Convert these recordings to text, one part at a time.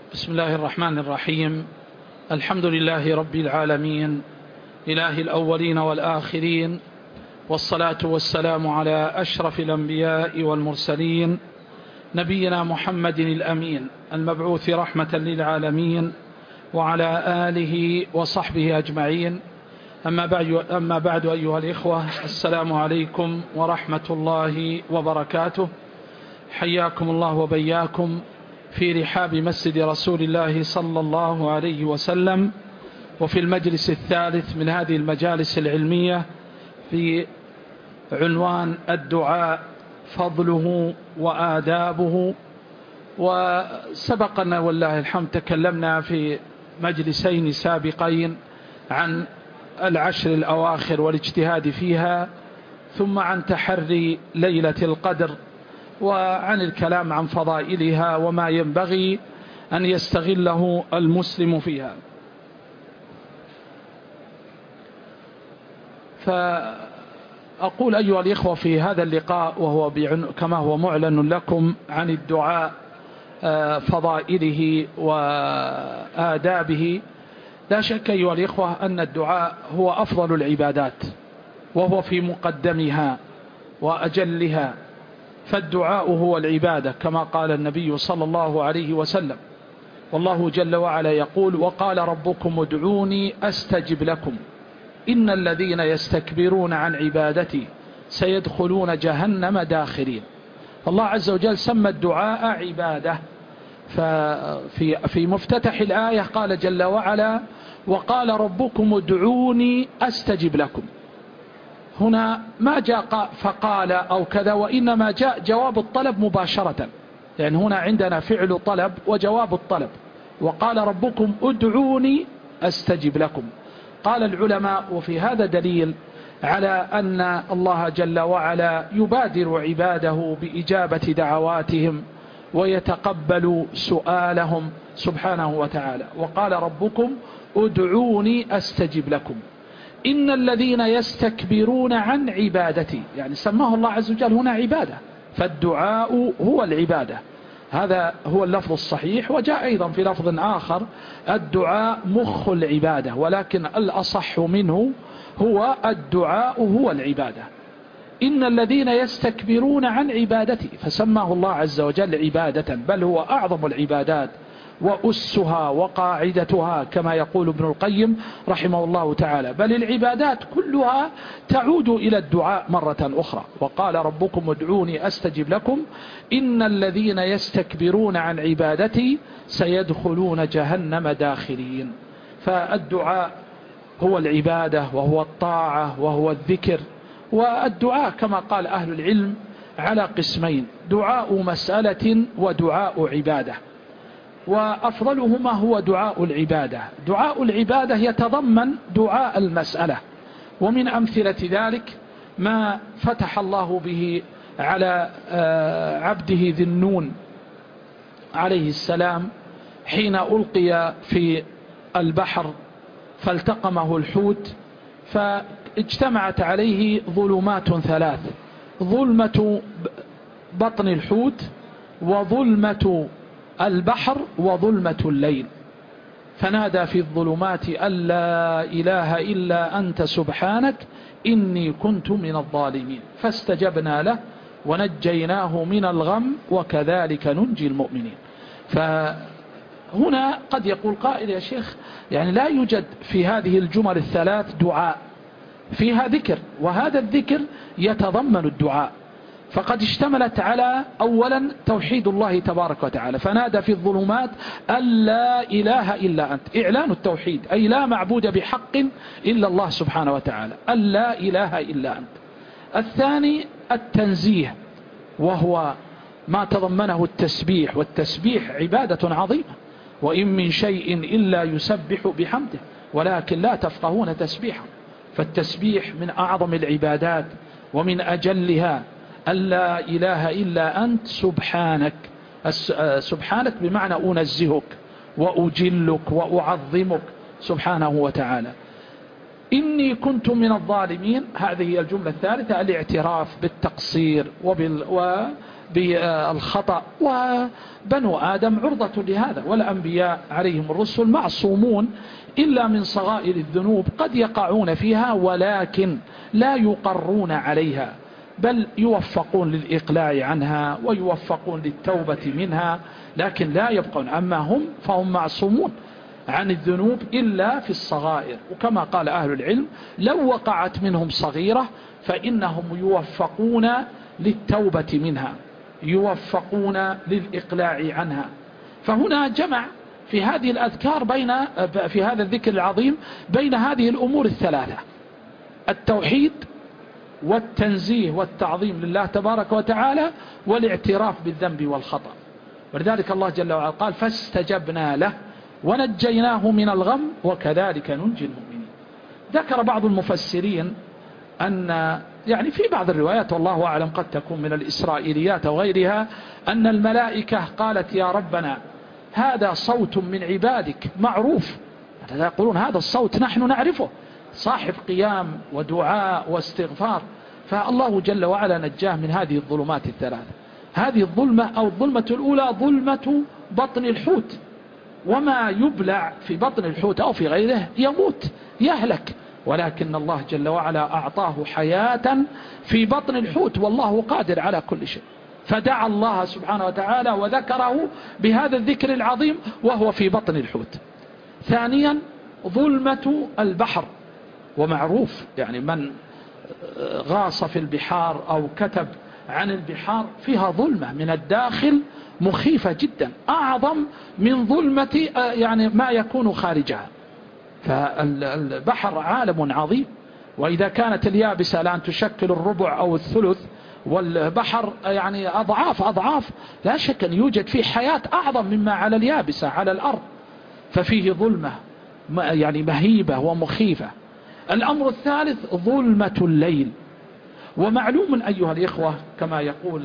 بسم الله الرحمن الرحيم. الحمد لله رب العالمين، إله الأولين والآخرين، والصلاة والسلام على أشرف الأنبياء والمرسلين، نبينا محمد الأمين المبعوث رحمة للعالمين، وعلى آله وصحبه أجمعين. أما بعد أيها الإخوة، السلام عليكم ورحمة الله وبركاته. حياكم الله وبياكم في رحاب مسجد رسول الله صلى الله عليه وسلم، وفي المجلس الثالث من هذه المجالس العلمية في عنوان الدعاء، فضله وآدابه. وسبقنا والله الحمد تكلمنا في مجلسين سابقين عن العشر الأواخر والاجتهاد فيها، ثم عن تحري ليلة القدر، وعن الكلام عن فضائلها وما ينبغي أن يستغله المسلم فيها. فأقول أيها الإخوة في هذا اللقاء، وهو كما هو معلن لكم عن الدعاء، فضائله وآدابه، لا شك أيها الإخوة أن الدعاء هو أفضل العبادات، وهو في مقدمها وأجلها. فالدعاء هو العبادة كما قال النبي صلى الله عليه وسلم، والله جل وعلا يقول: وقال ربكم ادعوني أستجب لكم إن الذين يستكبرون عن عبادتي سيدخلون جهنم داخرين. فالله عز وجل سمى الدعاء عبادة. ففي مفتتح الآية قال جل وعلا: وقال ربكم ادعوني أستجب لكم. هنا ما جاء فقال أو كذا، وإنما جاء جواب الطلب مباشرة، يعني هنا عندنا فعل طلب وجواب الطلب. وقال ربكم ادعوني أستجب لكم. قال العلماء، وفي هذا دليل على أن الله جل وعلا يبادر عباده بإجابة دعواتهم ويتقبل سؤالهم سبحانه وتعالى. وقال ربكم ادعوني أستجب لكم إن الذين يستكبرون عن عبادتي، يعني سماه الله عز وجل هنا عبادة، فالدعاء هو العبادة. هذا هو اللفظ الصحيح. وجاء أيضا في لفظ آخر: الدعاء مخ العبادة، ولكن الأصح منه هو الدعاء هو العبادة. إن الذين يستكبرون عن عبادتي، فسماه الله عز وجل عبادة، بل هو أعظم العبادات وأسها وقاعدتها كما يقول ابن القيم رحمه الله تعالى. بل العبادات كلها تعود إلى الدعاء مرة أخرى. وقال ربكم ادعوني أستجب لكم إن الذين يستكبرون عن عبادتي سيدخلون جهنم داخرين. فالدعاء هو العبادة، وهو الطاعة، وهو الذكر. والدعاء كما قال أهل العلم على قسمين: دعاء مسألة ودعاء عبادة. وأفضلهما هو دعاء العبادة. دعاء العبادة يتضمن دعاء المسألة، ومن أمثلة ذلك ما فتح الله به على عبده ذي النون عليه السلام حين ألقي في البحر فالتقمه الحوت، فاجتمعت عليه ظلمات ثلاث: ظلمة بطن الحوت، وظلمة البحر، وظلمة الليل. فنادى في الظلمات أن لا إله إلا أنت سبحانك إني كنت من الظالمين، فاستجبنا له ونجيناه من الغم وكذلك ننجي المؤمنين. فهنا قد يقول قائل: يا شيخ، يعني لا يوجد في هذه الجمل الثلاث دعاء، فيها ذكر، وهذا الذكر يتضمن الدعاء. فقد اشتملت على أولا توحيد الله تبارك وتعالى، فنادى في الظلمات أن لا إله إلا أنت، إعلان التوحيد، أي لا معبود بحق إلا الله سبحانه وتعالى، أن لا إله إلا أنت. الثاني التنزيه، وهو ما تضمنه التسبيح، والتسبيح عبادة عظيمة، وإن من شيء إلا يسبح بحمده ولكن لا تفقهون تسبيحه. فالتسبيح من أعظم العبادات ومن أجلها. أن لا إله إلا أنت سبحانك. سبحانك بمعنى أنزهك وأجلك وأعظمك سبحانه وتعالى. إني كنت من الظالمين، هذه الجملة الثالثة: الاعتراف بالتقصير بالخطأ، وبنو آدم عرضة لهذا، والأنبياء عليهم الرسل معصومون إلا من صغائر الذنوب قد يقعون فيها ولكن لا يقرون عليها، بل يوفقون للإقلاع عنها ويوفقون للتوبة منها، لكن لا يبقون. أما هم فهم معصومون عن الذنوب إلا في الصغائر، وكما قال أهل العلم لو وقعت منهم صغيرة فإنهم يوفقون للتوبة منها، يوفقون للإقلاع عنها. فهنا جمع في هذه الأذكار في هذا الذكر العظيم بين هذه الأمور الثلاثة: التوحيد والتنزيه والتعظيم لله تبارك وتعالى والاعتراف بالذنب والخطأ. ولذلك الله جل وعلا قال: فاستجبنا له ونجيناه من الغم وكذلك ننجي المؤمنين. ذكر بعض المفسرين أن يعني في بعض الروايات والله أعلم قد تكون من الإسرائيليات وغيرها أن الملائكة قالت: يا ربنا هذا صوت من عبادك معروف، يقولون هذا الصوت نحن نعرفه، صاحب قيام ودعاء واستغفار. فالله جل وعلا نجاه من هذه الظلمات الثلاثة. هذه الظلمة أو الظلمة الأولى ظلمة بطن الحوت، وما يبلع في بطن الحوت أو في غيره يموت يهلك، ولكن الله جل وعلا أعطاه حياة في بطن الحوت، والله قادر على كل شيء. فدعا الله سبحانه وتعالى وذكره بهذا الذكر العظيم وهو في بطن الحوت. ثانيا ظلمة البحر، ومعروف يعني من غاص في البحار أو كتب عن البحار فيها ظلمة من الداخل مخيفة جدا، أعظم من ظلمة يعني ما يكون خارجها. فالبحر عالم عظيم، وإذا كانت اليابسة الآن تشكل الربع أو الثلث، والبحر يعني أضعاف، لا شك أن يوجد فيه حياة أعظم مما على اليابسة على الأرض. ففيه ظلمة يعني مهيبة ومخيفة. الأمر الثالث ظلمة الليل. ومعلوم أيها الإخوة كما يقول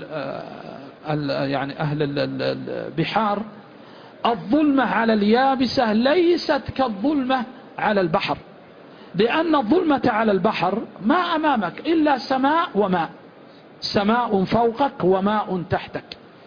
يعني أهل البحار: الظلمة على اليابسة ليست كالظلمة على البحر، لأن الظلمة على البحر ما أمامك إلا سماء وماء، سماء فوقك وماء تحتك،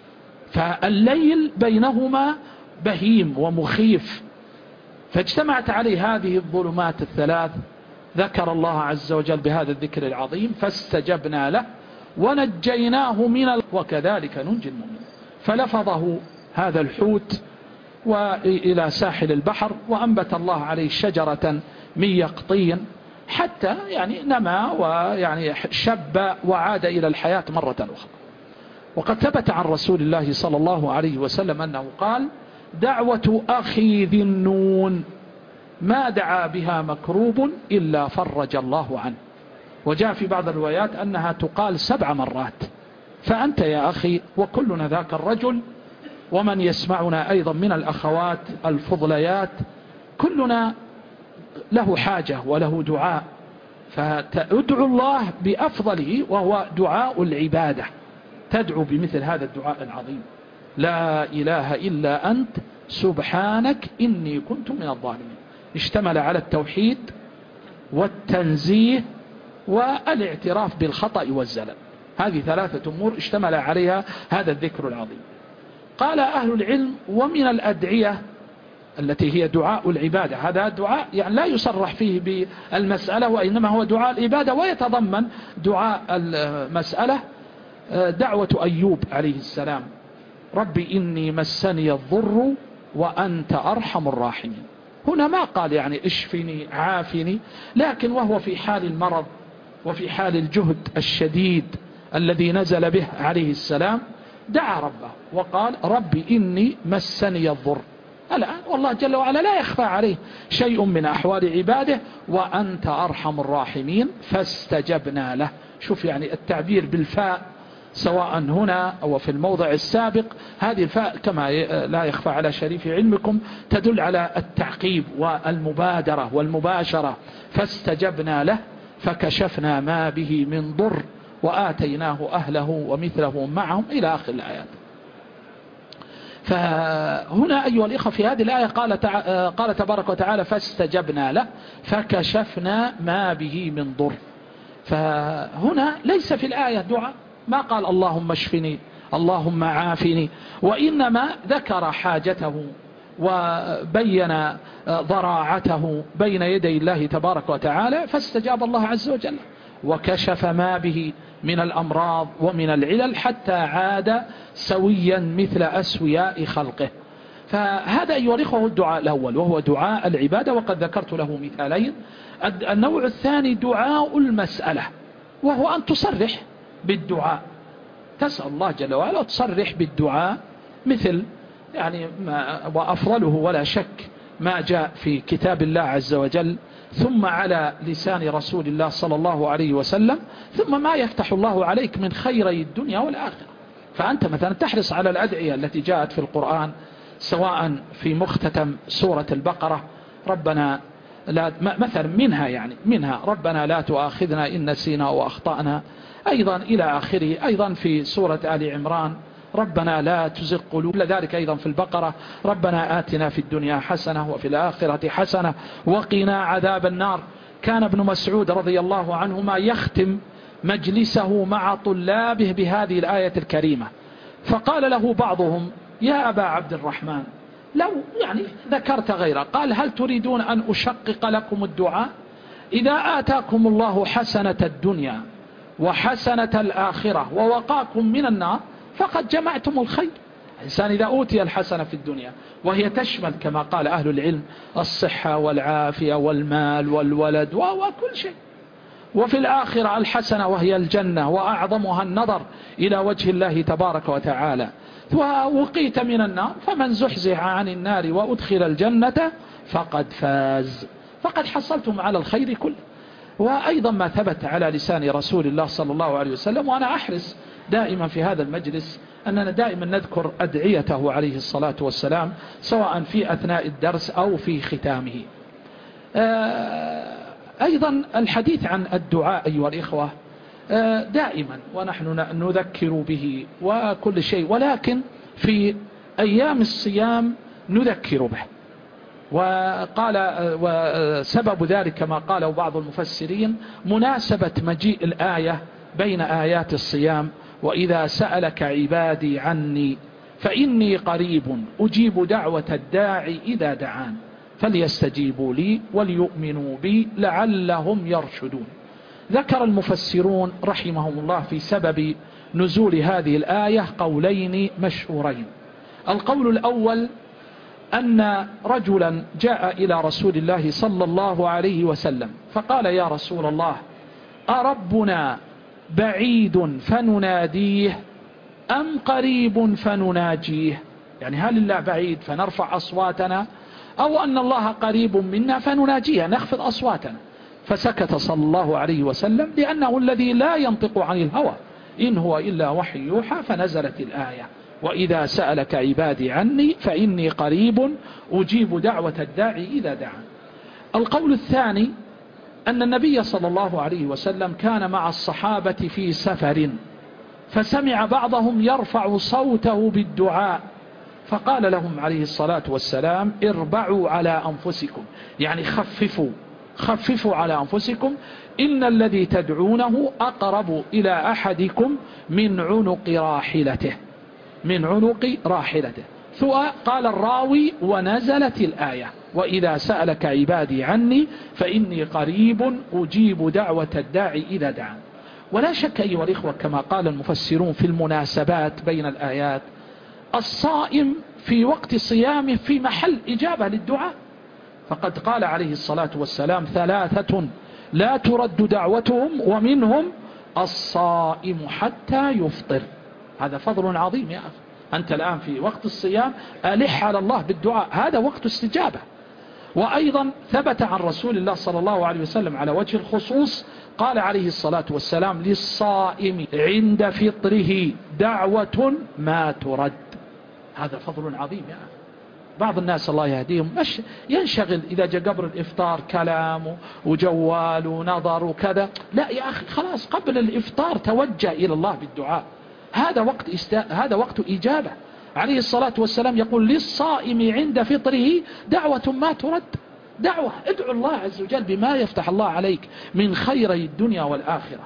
فالليل بينهما بهيم ومخيف. فاجتمعت عليه هذه الظلمات الثلاث. ذكر الله عز وجل بهذا الذكر العظيم: فاستجبنا له ونجيناه وكذلك ننجي المؤمنين. فلفظه هذا الحوت وإلى ساحل البحر، وأنبت الله عليه شجرة من يقطين حتى يعني نما ويعني شب وعاد إلى الحياة مرة أخرى. وقد ثبت عن رسول الله صلى الله عليه وسلم أنه قال: دعوة أخي ذي النون ما دعا بها مكروب إلا فرج الله عنه. وجاء في بعض الروايات أنها تقال 7 مرات. فأنت يا أخي وكلنا ذاك الرجل، ومن يسمعنا أيضا من الأخوات الفضليات، كلنا له حاجة وله دعاء، فتدعو الله بأفضله وهو دعاء العبادة. تدعو بمثل هذا الدعاء العظيم: لا إله إلا أنت سبحانك إني كنت من الظالمين. اشتمل على التوحيد والتنزيه والاعتراف بالخطأ والزلل. هذه 3 أمور اشتمل عليها هذا الذكر العظيم. قال أهل العلم: ومن الأدعية التي هي دعاء العبادة، هذا دعاء يعني لا يصرح فيه بالمسألة، وإنما هو دعاء العبادة ويتضمن دعاء المسألة. دعوة أيوب عليه السلام: ربي إني مسني الضر وأنت أرحم الراحمين. هنا ما قال يعني اشفني عافني، لكن وهو في حال المرض وفي حال الجهد الشديد الذي نزل به عليه السلام دعا ربه وقال: ربي إني مسني الضر. الآن والله جل وعلا لا يخفى عليه شيء من أحوال عباده: وأنت أرحم الراحمين فاستجبنا له. شوف يعني التعبير بالفاء سواء هنا أو في الموضع السابق، هذه الفاء كما لا يخفى على شريف علمكم تدل على التعقيب والمبادرة والمباشرة. فاستجبنا له فكشفنا ما به من ضر وآتيناه أهله ومثله معهم إلى آخر الآيات. فهنا أيها الإخوة في هذه الآية قال تبارك وتعالى: فاستجبنا له فكشفنا ما به من ضر. فهنا ليس في الآية دعاء، ما قال اللهم اشفني اللهم عافني، وإنما ذكر حاجته وبين ضراعته بين يدي الله تبارك وتعالى، فاستجاب الله عز وجل وكشف ما به من الأمراض ومن العلل حتى عاد سويا مثل أسوياء خلقه. فهذا أيها الإخوة هو الدعاء الأول، وهو دعاء العبادة، وقد ذكرت له مثالين. النوع الثاني دعاء المسألة، وهو أن تصرح بالدعاء، تسأل الله جل وعلا وتصرح بالدعاء، مثل يعني وأفضله ولا شك ما جاء في كتاب الله عز وجل، ثم على لسان رسول الله صلى الله عليه وسلم، ثم ما يفتح الله عليك من خيري الدنيا والآخرة. فأنت مثلا تحرص على الأدعية التي جاءت في القرآن، سواء في مختتم سورة البقرة ربنا لا مثلا منها ربنا لا تؤاخذنا إن نسينا وأخطأنا، أيضا إلى آخره. أيضا في سورة آل عمران ربنا لا تزغ قلوبنا، ذلك أيضا في البقرة ربنا آتنا في الدنيا حسنة وفي الآخرة حسنة وقنا عذاب النار. كان ابن مسعود رضي الله عنهما يختم مجلسه مع طلابه بهذه الآية الكريمة، فقال له بعضهم يا أبا عبد الرحمن لو ذكرت غيره، قال هل تريدون أن أشقق لكم الدعاء؟ إذا آتاكم الله حسنة الدنيا وحسنة الآخرة ووقاكم من النار فقد جمعتم الخير. الإنسان إذا أوتي الحسنة في الدنيا، وهي تشمل كما قال أهل العلم الصحة والعافية والمال والولد وكل شيء، وفي الآخرة الحسنة وهي الجنة وأعظمها النظر إلى وجه الله تبارك وتعالى، ووقيت من النار، فمن زحزح عن النار وأدخل الجنة فقد فاز، فقد حصلتم على الخير كله. وأيضا ما ثبت على لسان رسول الله صلى الله عليه وسلم، وأنا أحرص دائما في هذا المجلس أننا دائما نذكر أدعيته عليه الصلاة والسلام، سواء في أثناء الدرس أو في ختامه. أيضا الحديث عن الدعاء أيها الإخوة دائما ونحن نذكر به وكل شيء، ولكن في أيام الصيام نذكر به. وقال وسبب ذلك كما قاله بعض المفسرين مناسبة مجيء الآية بين آيات الصيام، وإذا سألك عبادي عني فإني قريب أجيب دعوة الداعي إذا دعان فليستجيبوا لي وليؤمنوا بي لعلهم يرشدون. ذكر المفسرون رحمهم الله في سبب نزول هذه الآية قولين مشهورين. القول الأول أن رجلا جاء إلى رسول الله صلى الله عليه وسلم فقال يا رسول الله أربنا بعيد فنناديه أم قريب فنناجيه؟ يعني هل الله بعيد فنرفع أصواتنا، أو أن الله قريب منا فنناجيه نخفض أصواتنا؟ فسكت صلى الله عليه وسلم لأنه الذي لا ينطق عن الهوى إن هو إلا وحي يوحى، فنزلت الآية وإذا سألك عبادي عني فإني قريب أجيب دعوة الداعي إذا دعان. القول الثاني أن النبي صلى الله عليه وسلم كان مع الصحابة في سفر، فسمع بعضهم يرفع صوته بالدعاء، فقال لهم عليه الصلاة والسلام اربعوا على أنفسكم، يعني خففوا على أنفسكم، إن الذي تدعونه أقرب إلى أحدكم من عنق راحلته. ثم قال الراوي ونزلت الآية وإذا سألك عبادي عني فإني قريب أجيب دعوة الداعي إذا دعان. ولا شك أيها الإخوة كما قال المفسرون في المناسبات بين الآيات، الصائم في وقت صيامه في محل إجابة للدعاء، فقد قال عليه الصلاة والسلام ثلاثة لا ترد دعوتهم ومنهم الصائم حتى يفطر. هذا فضل عظيم يا أخي، أنت الآن في وقت الصيام ألح على الله بالدعاء، هذا وقت استجابة. وأيضا ثبت عن رسول الله صلى الله عليه وسلم على وجه الخصوص قال عليه الصلاة والسلام للصائم عند فطره دعوة ما ترد. هذا فضل عظيم يا أخي. بعض الناس الله يهديهم ينشغل إذا جاء قبل الإفطار كلام وجوال ونظر وكذا، لا يا أخي خلاص قبل الإفطار توجه إلى الله بالدعاء، هذا وقت إجابة. عليه الصلاة والسلام يقول للصائم عند فطره دعوة ما ترد، دعوة ادعو الله عز وجل بما يفتح الله عليك من خيري الدنيا والآخرة.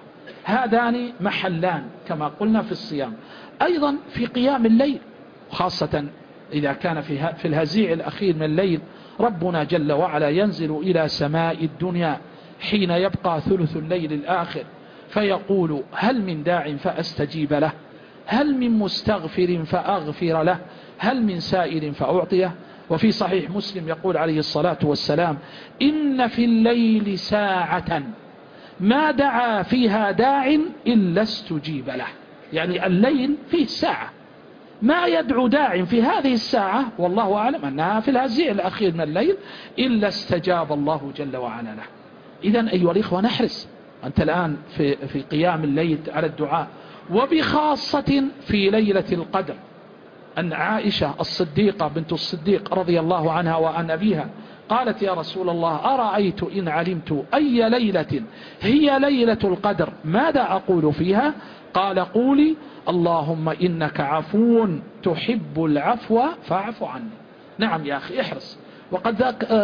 هذان محلان كما قلنا في الصيام. أيضا في قيام الليل، خاصة إذا كان في الهزيع الأخير من الليل، ربنا جل وعلا ينزل إلى سماء الدنيا حين يبقى ثلث الليل الآخر فيقول: هل من داع فأستجيب له، هل من مستغفر فأغفر له، هل من سائل فأعطيه. وفي صحيح مسلم يقول عليه الصلاة والسلام: إن في الليل ساعة ما دعا فيها داع إلا استجيب له. يعني الليل فيه ساعة ما يدعو داع في هذه الساعة، والله أعلم أنها في الهزيع الأخير من الليل، إلا استجاب الله جل وعلا له. إذن أيها الإخوة نحرص أنت الآن في قيام الليل على الدعاء، وبخاصة في ليلة القدر. أن عائشة الصديقة بنت الصديق رضي الله عنها وعن أبيها قالت: يا رسول الله، أرأيت إن علمت أي ليلة هي ليلة القدر ماذا أقول فيها؟ قال: قولي: اللهم إنك عفو تحب العفو فاعف عني. نعم يا أخي احرص. وقد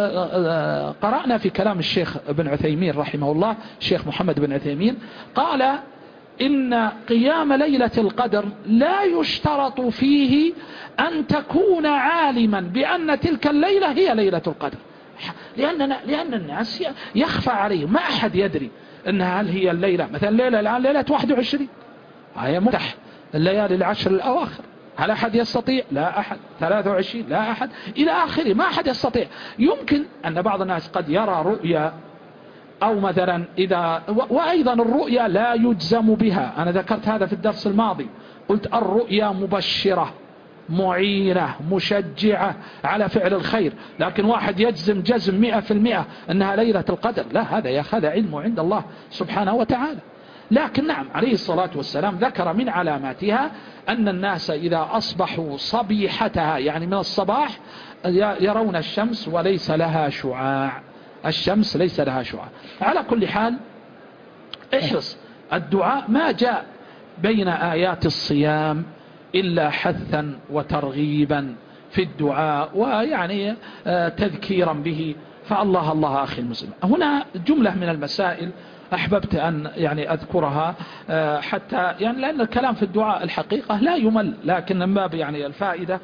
قرأنا في كلام الشيخ ابن عثيمين رحمه الله، الشيخ محمد بن عثيمين، قال: إن قيام ليلة القدر لا يشترط فيه أن تكون عالما بأن تلك الليلة هي ليلة القدر، لأن الناس يخفى عليهم، ما أحد يدري أنها هل هي الليلة مثلا ليلة الآن ليلة 21 هي مفتح الليالي العشر الأواخر، هل أحد يستطيع؟ لا أحد. 23 لا أحد، إلى آخره، ما أحد يستطيع. يمكن أن بعض الناس قد يرى رؤيا أو مثلا وأيضا الرؤيا لا يجزم بها. أنا ذكرت هذا في الدرس الماضي، قلت الرؤيا مبشرة معينة مشجعة على فعل الخير، لكن واحد يجزم جزم 100% أنها ليلة القدر، لا، هذا يأخذ علمه عند الله سبحانه وتعالى. لكن نعم عليه الصلاة والسلام ذكر من علاماتها أن الناس إذا أصبحوا صبيحتها، يعني من الصباح، يرون الشمس وليس لها شعاع، الشمس ليس لها شعاع. على كل حال احرص. الدعاء ما جاء بين آيات الصيام إلا حثا وترغيبا في الدعاء، ويعني تذكيرا به. فالله الله أخي المسلم، هنا جملة من المسائل أحببت أن يعني أذكرها حتى يعني لأن الكلام في الدعاء الحقيقة لا يمل، لكن من باب يعني الفائدة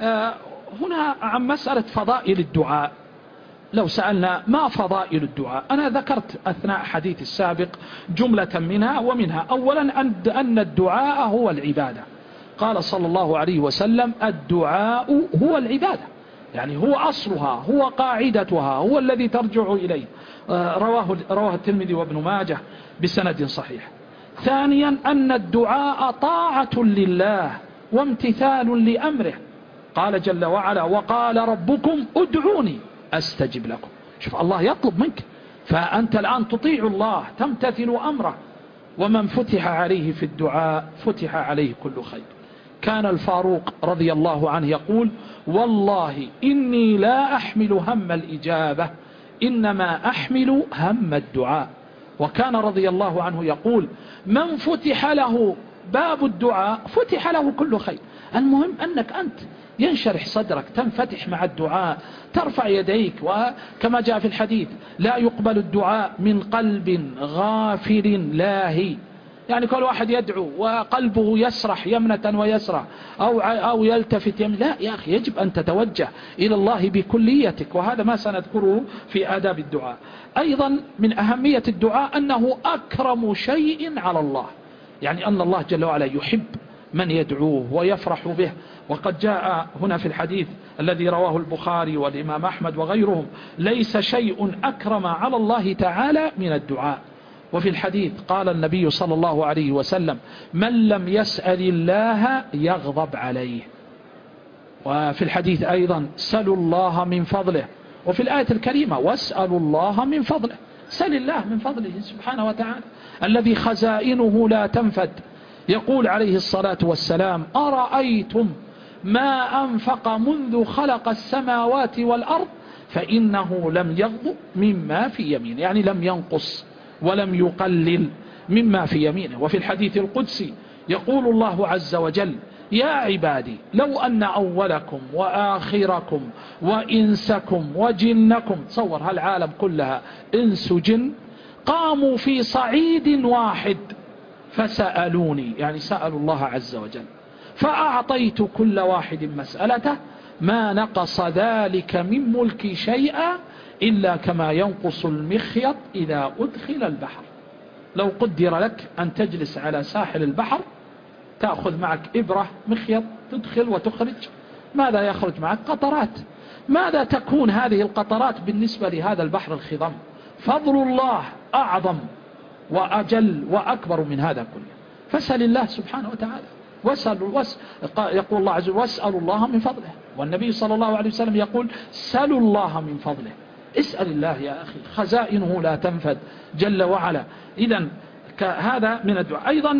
هنا عن مسألة فضائل الدعاء. لو سألنا ما فضائل الدعاء، أنا ذكرت أثناء حديث السابق جملة منها، ومنها أولا أن الدعاء هو العبادة. قال صلى الله عليه وسلم: الدعاء هو العبادة، يعني هو أصلها، هو قاعدتها، هو الذي ترجع إليه. رواه الترمذي وابن ماجه بسند صحيح. ثانيا أن الدعاء طاعة لله وامتثال لأمره. قال جل وعلا: وقال ربكم ادعوني أستجب لكم. شوف الله يطلب منك، فأنت الآن تطيع الله تمتثل أمره. ومن فتح عليه في الدعاء فتح عليه كل خير. كان الفاروق رضي الله عنه يقول: والله إني لا أحمل هم الإجابة، إنما أحمل هم الدعاء. وكان رضي الله عنه يقول: من فتح له باب الدعاء فتح له كل خير. المهم أنك أنت ينشرح صدرك، تنفتح مع الدعاء، ترفع يديك. وكما جاء في الحديث: لا يقبل الدعاء من قلب غافل لاهي. يعني كل واحد يدعو وقلبه يسرح يمنة ويسرح أو يلتفت يمنة، لا يا أخي، يجب أن تتوجه إلى الله بكليتك، وهذا ما سنذكره في آداب الدعاء. أيضا من أهمية الدعاء أنه أكرم شيء على الله، يعني أن الله جل وعلا يحب من يدعوه ويفرح به. وقد جاء هنا في الحديث الذي رواه البخاري والإمام أحمد وغيرهم: ليس شيء أكرم على الله تعالى من الدعاء. وفي الحديث قال النبي صلى الله عليه وسلم: من لم يسأل الله يغضب عليه. وفي الحديث أيضا: سلوا الله من فضله. وفي الآية الكريمة: واسألوا الله من فضله. سل الله من فضله سبحانه وتعالى الذي خزائنه لا تنفد. يقول عليه الصلاة والسلام: أرأيتم ما أنفق منذ خلق السماوات والأرض فإنه لم يغضب مما في يمينه، يعني لم ينقص ولم يقلل مما في يمينه. وفي الحديث القدسي يقول الله عز وجل: يا عبادي لو أن أولكم وآخركم وإنسكم وجنكم، تصور هالعالم كلها إنس وجن، قاموا في صعيد واحد فسألوني، يعني سألوا الله عز وجل، فأعطيت كل واحد مسألته، ما نقص ذلك من ملكي شيئا إلا كما ينقص المخيط إذا أدخل البحر. لو قدر لك أن تجلس على ساحل البحر، تأخذ معك إبرة مخيط، تدخل وتخرج، ماذا يخرج معك؟ قطرات. ماذا تكون هذه القطرات بالنسبة لهذا البحر الخضم؟ فضل الله أعظم وأجل وأكبر من هذا كله. فاسأل الله سبحانه وتعالى، يقول الله عز وجل: واسألوا الله من فضله. والنبي صلى الله عليه وسلم يقول: سلوا الله من فضله. اسأل الله يا أخي، خزائنه لا تنفد جل وعلا. إذن هذا من الدعاء. أيضا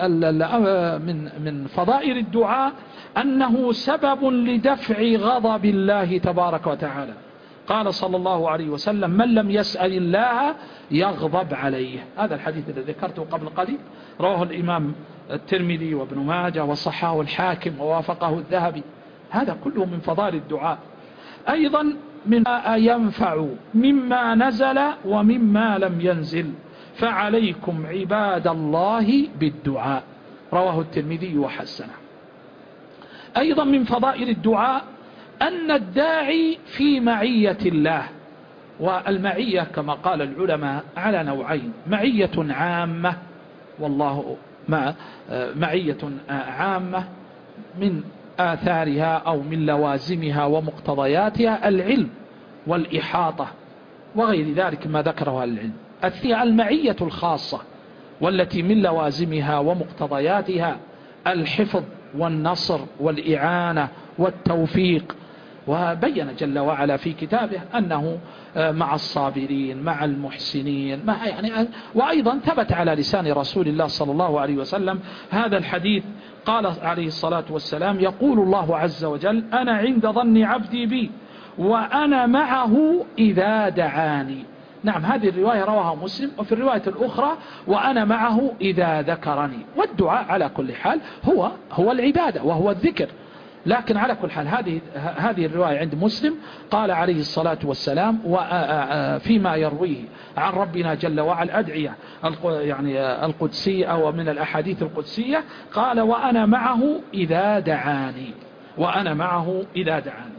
من فضائل الدعاء أنه سبب لدفع غضب الله تبارك وتعالى. قال صلى الله عليه وسلم: من لم يسأل الله يغضب عليه. هذا الحديث الذي ذكرته قبل قليل رواه الإمام الترمذي وابن ماجه وصححه الحاكم ووافقه الذهبي. هذا كله من فضائل الدعاء. أيضا مما ينفع مما نزل ومما لم ينزل، فعليكم عباد الله بالدعاء. رواه الترمذي وحسنه. أيضا من فضائل الدعاء أن الداعي في معية الله. والمعية كما قال العلماء على نوعين: معية عامة، والله معية عامة من آثارها أو من لوازمها ومقتضياتها العلم والإحاطة وغير ذلك ما ذكره العلم. المعية الخاصة والتي من لوازمها ومقتضياتها الحفظ والنصر والإعانة والتوفيق. وبين جل وعلا في كتابه أنه مع الصابرين مع المحسنين وأيضا ثبت على لسان رسول الله صلى الله عليه وسلم هذا الحديث. قال عليه الصلاة والسلام: يقول الله عز وجل: أنا عند ظن عبدي بي وأنا معه إذا دعاني. نعم، هذه الرواية رواها مسلم. وفي الرواية الأخرى: وأنا معه إذا ذكرني. والدعاء على كل حال هو العبادة وهو الذكر. لكن على كل حال هذه الرواية عند مسلم قال عليه الصلاة والسلام فيما يرويه عن ربنا جل وعلا أدعية القدسية أو من الأحاديث القدسية، قال: وأنا معه إذا دعاني. وأنا معه إذا دعاني.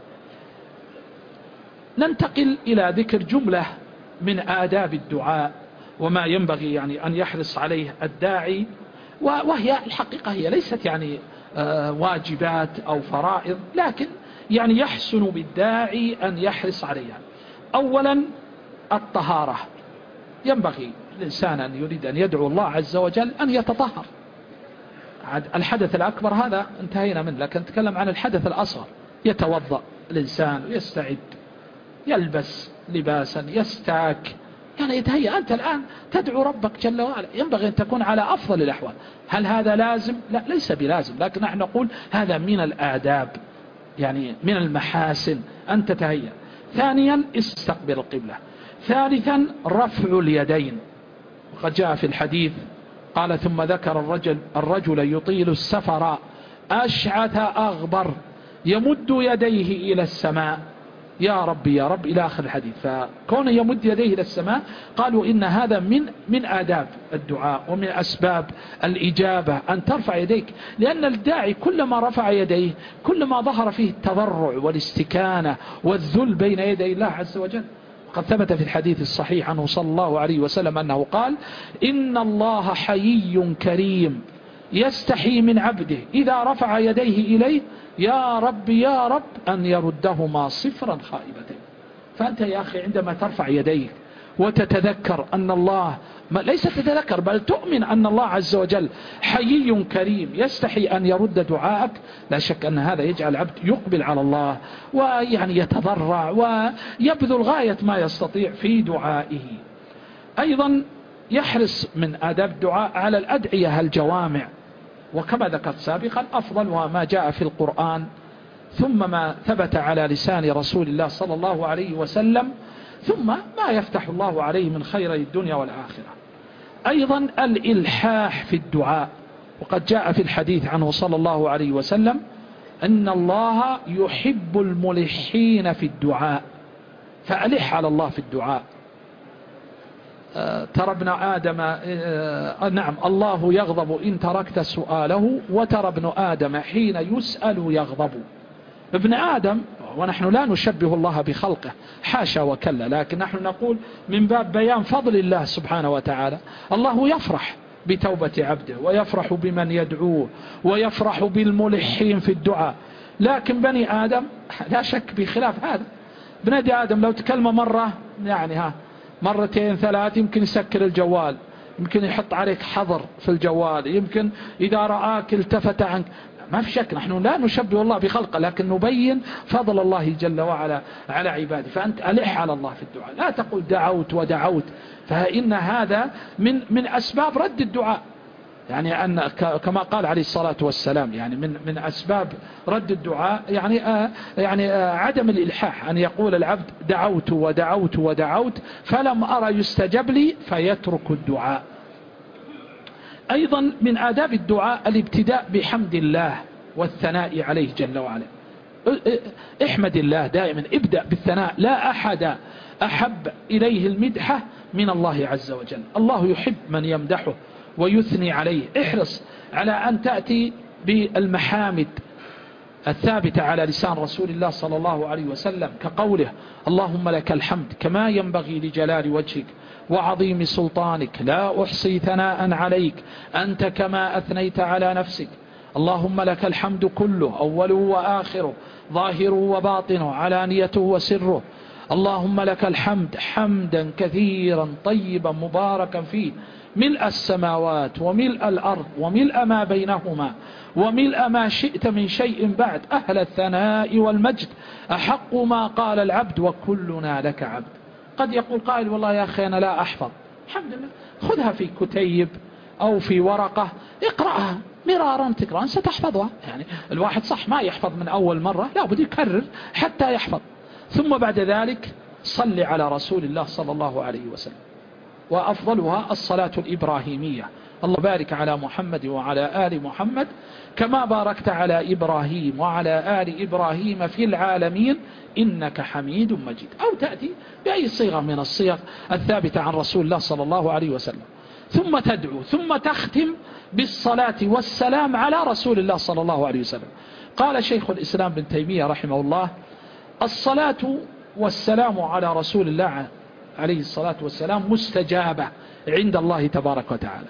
ننتقل إلى ذكر جملة من آداب الدعاء وما ينبغي أن يحرص عليه الداعي، وهي الحقيقة هي ليست واجبات أو فرائض، لكن يحسن بالداعي أن يحرص عليها. أولا الطهارة. ينبغي الإنسان أن يريد أن يدعو الله عز وجل أن يتطهر. الحدث الأكبر هذا انتهينا منه، لكن نتكلم عن الحدث الأصغر. يتوضأ الإنسان ويستعد، يلبس لباسا، يستاك، يتهيأ. أنت الآن تدعو ربك جل وعلا، ينبغي أن تكون على أفضل الأحوال. هل هذا لازم؟ لا، ليس بلازم، لكن نحن نقول هذا من الآداب، من المحاسن أن تتهيأ. ثانيا استقبل القبلة. ثالثا رفع اليدين، وقد جاء في الحديث قال: ثم ذكر الرجل يطيل السفر أشعث أغبر يمد يديه إلى السماء، يا رب يا رب، إلى آخر الحديث. فكون يمد يديه إلى السماء قالوا إن هذا من آداب الدعاء ومن أسباب الإجابة أن ترفع يديك، لأن الداعي كلما رفع يديه كلما ظهر فيه التضرع والاستكانة والذل بين يدي الله عز وجل. قد ثبت في الحديث الصحيح عنه صلى الله عليه وسلم أنه قال: إن الله حيي كريم يستحي من عبده إذا رفع يديه إليه يا رب يا رب أن يردهما صفرا خائبتين. فأنت يا أخي عندما ترفع يديك وتتذكر أن الله ليس تتذكر بل تؤمن أن الله عز وجل حيي كريم يستحي أن يرد دعاءك، لا شك أن هذا يجعل العبد يقبل على الله يتضرع ويبذل غاية ما يستطيع في دعائه. أيضا يحرص من آداب الدعاء على الأدعية الجوامع، وكما ذكرت سابقا أفضلها ما جاء في القرآن، ثم ما ثبت على لسان رسول الله صلى الله عليه وسلم، ثم ما يفتح الله عليه من خير الدنيا والآخرة. أيضا الإلحاح في الدعاء، وقد جاء في الحديث عنه صلى الله عليه وسلم أن الله يحب الملحين في الدعاء، فألح على الله في الدعاء. ترى ابن آدم نعم الله يغضب إن تركت سؤاله، وترى ابن آدم حين يسأل يغضب. ابن آدم، ونحن لا نشبه الله بخلقه حاشا وكلا، لكن نحن نقول من باب بيان فضل الله سبحانه وتعالى. الله يفرح بتوبة عبده، ويفرح بمن يدعوه، ويفرح بالملحين في الدعاء. لكن بني آدم لا شك بخلاف هذا. بني آدم لو تكلم مرة يعني مرتين ثلاث يمكن يسكر الجوال، يمكن يحط عليك حظر في الجوال، يمكن إذا رآك التفت عنك. ما في شك نحن لا نشبه الله بخلقه، لكن نبين فضل الله جل وعلا على عباده. فأنت ألح على الله في الدعاء، لا تقول دعوت ودعوت، فإن هذا من أسباب رد الدعاء. يعني أن كما قال عليه الصلاة والسلام، يعني من أسباب رد الدعاء يعني عدم الإلحاح، أن يقول العبد دعوت ودعوت ودعوت فلم أرى يستجب لي فيترك الدعاء. أيضا من آداب الدعاء الابتداء بحمد الله والثناء عليه جل وعلا. احمد الله دائما، ابدأ بالثناء. لا أحد أحب إليه المدحة من الله عز وجل. الله يحب من يمدحه ويثني عليه. احرص على أن تأتي بالمحامد الثابتة على لسان رسول الله صلى الله عليه وسلم، كقوله اللهم لك الحمد كما ينبغي لجلال وجهك وعظيم سلطانك، لا أحصي ثناء عليك أنت كما أثنيت على نفسك. اللهم لك الحمد كله، أوله وآخره، ظاهره وباطنه، علانيته وسره. اللهم لك الحمد حمدا كثيرا طيبا مباركا فيه، ملء السماوات وملء الأرض وملء ما بينهما وملء ما شئت من شيء بعد، أهل الثناء والمجد، أحق ما قال العبد وكلنا لك عبد. قد يقول قائل والله يا أخي أنا لا أحفظ. الحمد لله، خذها في كتيب أو في ورقة، اقرأها مرارا تكرارا ستحفظها. يعني الواحد صح ما يحفظ من أول مرة، لا بد يكرر حتى يحفظ. ثم بعد ذلك صل على رسول الله صلى الله عليه وسلم، وأفضلها الصلاة الإبراهيمية. الله بارك على محمد وعلى آل محمد كما باركت على إبراهيم وعلى آل إبراهيم في العالمين إنك حميد مجيد. أو تأتي بأي صيغة من الصيغ الثابتة عن رسول الله صلى الله عليه وسلم. ثم تدعو، ثم تختم بالصلاة والسلام على رسول الله صلى الله عليه وسلم. قال شيخ الإسلام بن تيمية رحمه الله: الصلاة والسلام على رسول الله عليه الصلاة والسلام مستجابة عند الله تبارك وتعالى،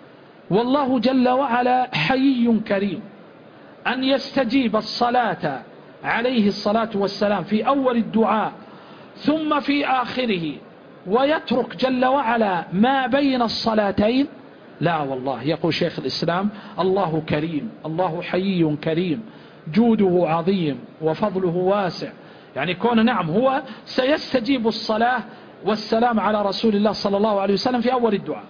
والله جل وعلا حيي كريم أن يستجيب الصلاة عليه الصلاة والسلام في أول الدعاء ثم في آخره، ويترك جل وعلا ما بين الصلاتين. لا والله، يقول شيخ الإسلام: الله كريم، الله حيي كريم، جوده عظيم وفضله واسع. يعني كون نعم هو سيستجيب الصلاة والسلام على رسول الله صلى الله عليه وسلم في أول الدعاء،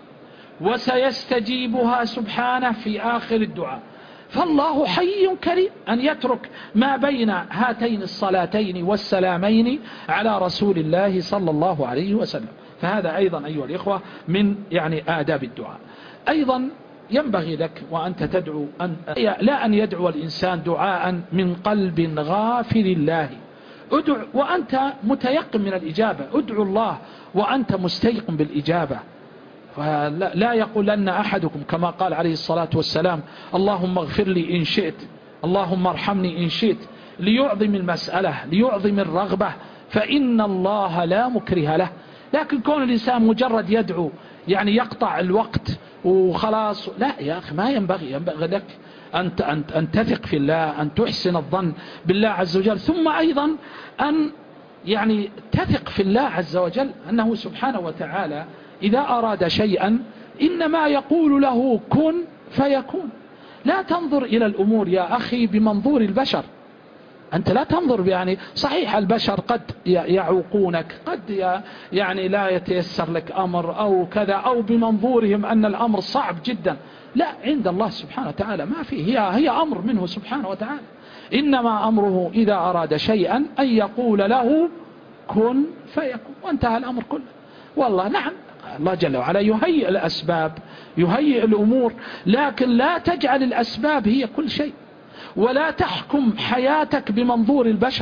وسيستجيبها سبحانه في آخر الدعاء. فالله حي كريم أن يترك ما بين هاتين الصلاتين والسلامين على رسول الله صلى الله عليه وسلم. فهذا أيضا أيها الإخوة من آداب الدعاء. أيضا ينبغي لك وأنت تدعو لا أن يدعو الإنسان دعاء من قلب غافل الله. ادعو وأنت متيقن من الإجابة، ادعو الله وأنت مستيقن بالإجابة. فلا يقول لن أحدكم كما قال عليه الصلاة والسلام: اللهم اغفر لي إن شئت، اللهم ارحمني إن شئت، ليعظم المسألة، ليعظم الرغبة، فإن الله لا مكره له. لكن كون الإنسان مجرد يدعو يقطع الوقت وخلاص، لا يا أخي، ما ينبغي لك أن تثق في الله، أن تحسن الظن بالله عز وجل. ثم أيضا أن تثق في الله عز وجل أنه سبحانه وتعالى إذا أراد شيئا إنما يقول له كن فيكون. لا تنظر إلى الأمور يا أخي بمنظور البشر. أنت لا تنظر صحيح البشر قد يعوقونك، قد لا يتيسر لك أمر أو كذا، أو بمنظورهم أن الأمر صعب جدا. لا، عند الله سبحانه وتعالى ما فيه، هي أمر منه سبحانه وتعالى. إنما أمره إذا أراد شيئا أن يقول له كن فيكون، وانتهى الأمر كله. والله نعم، الله جل وعلا يهيئ الأسباب، يهيئ الأمور، لكن لا تجعل الأسباب هي كل شيء، ولا تحكم حياتك بمنظور البشر.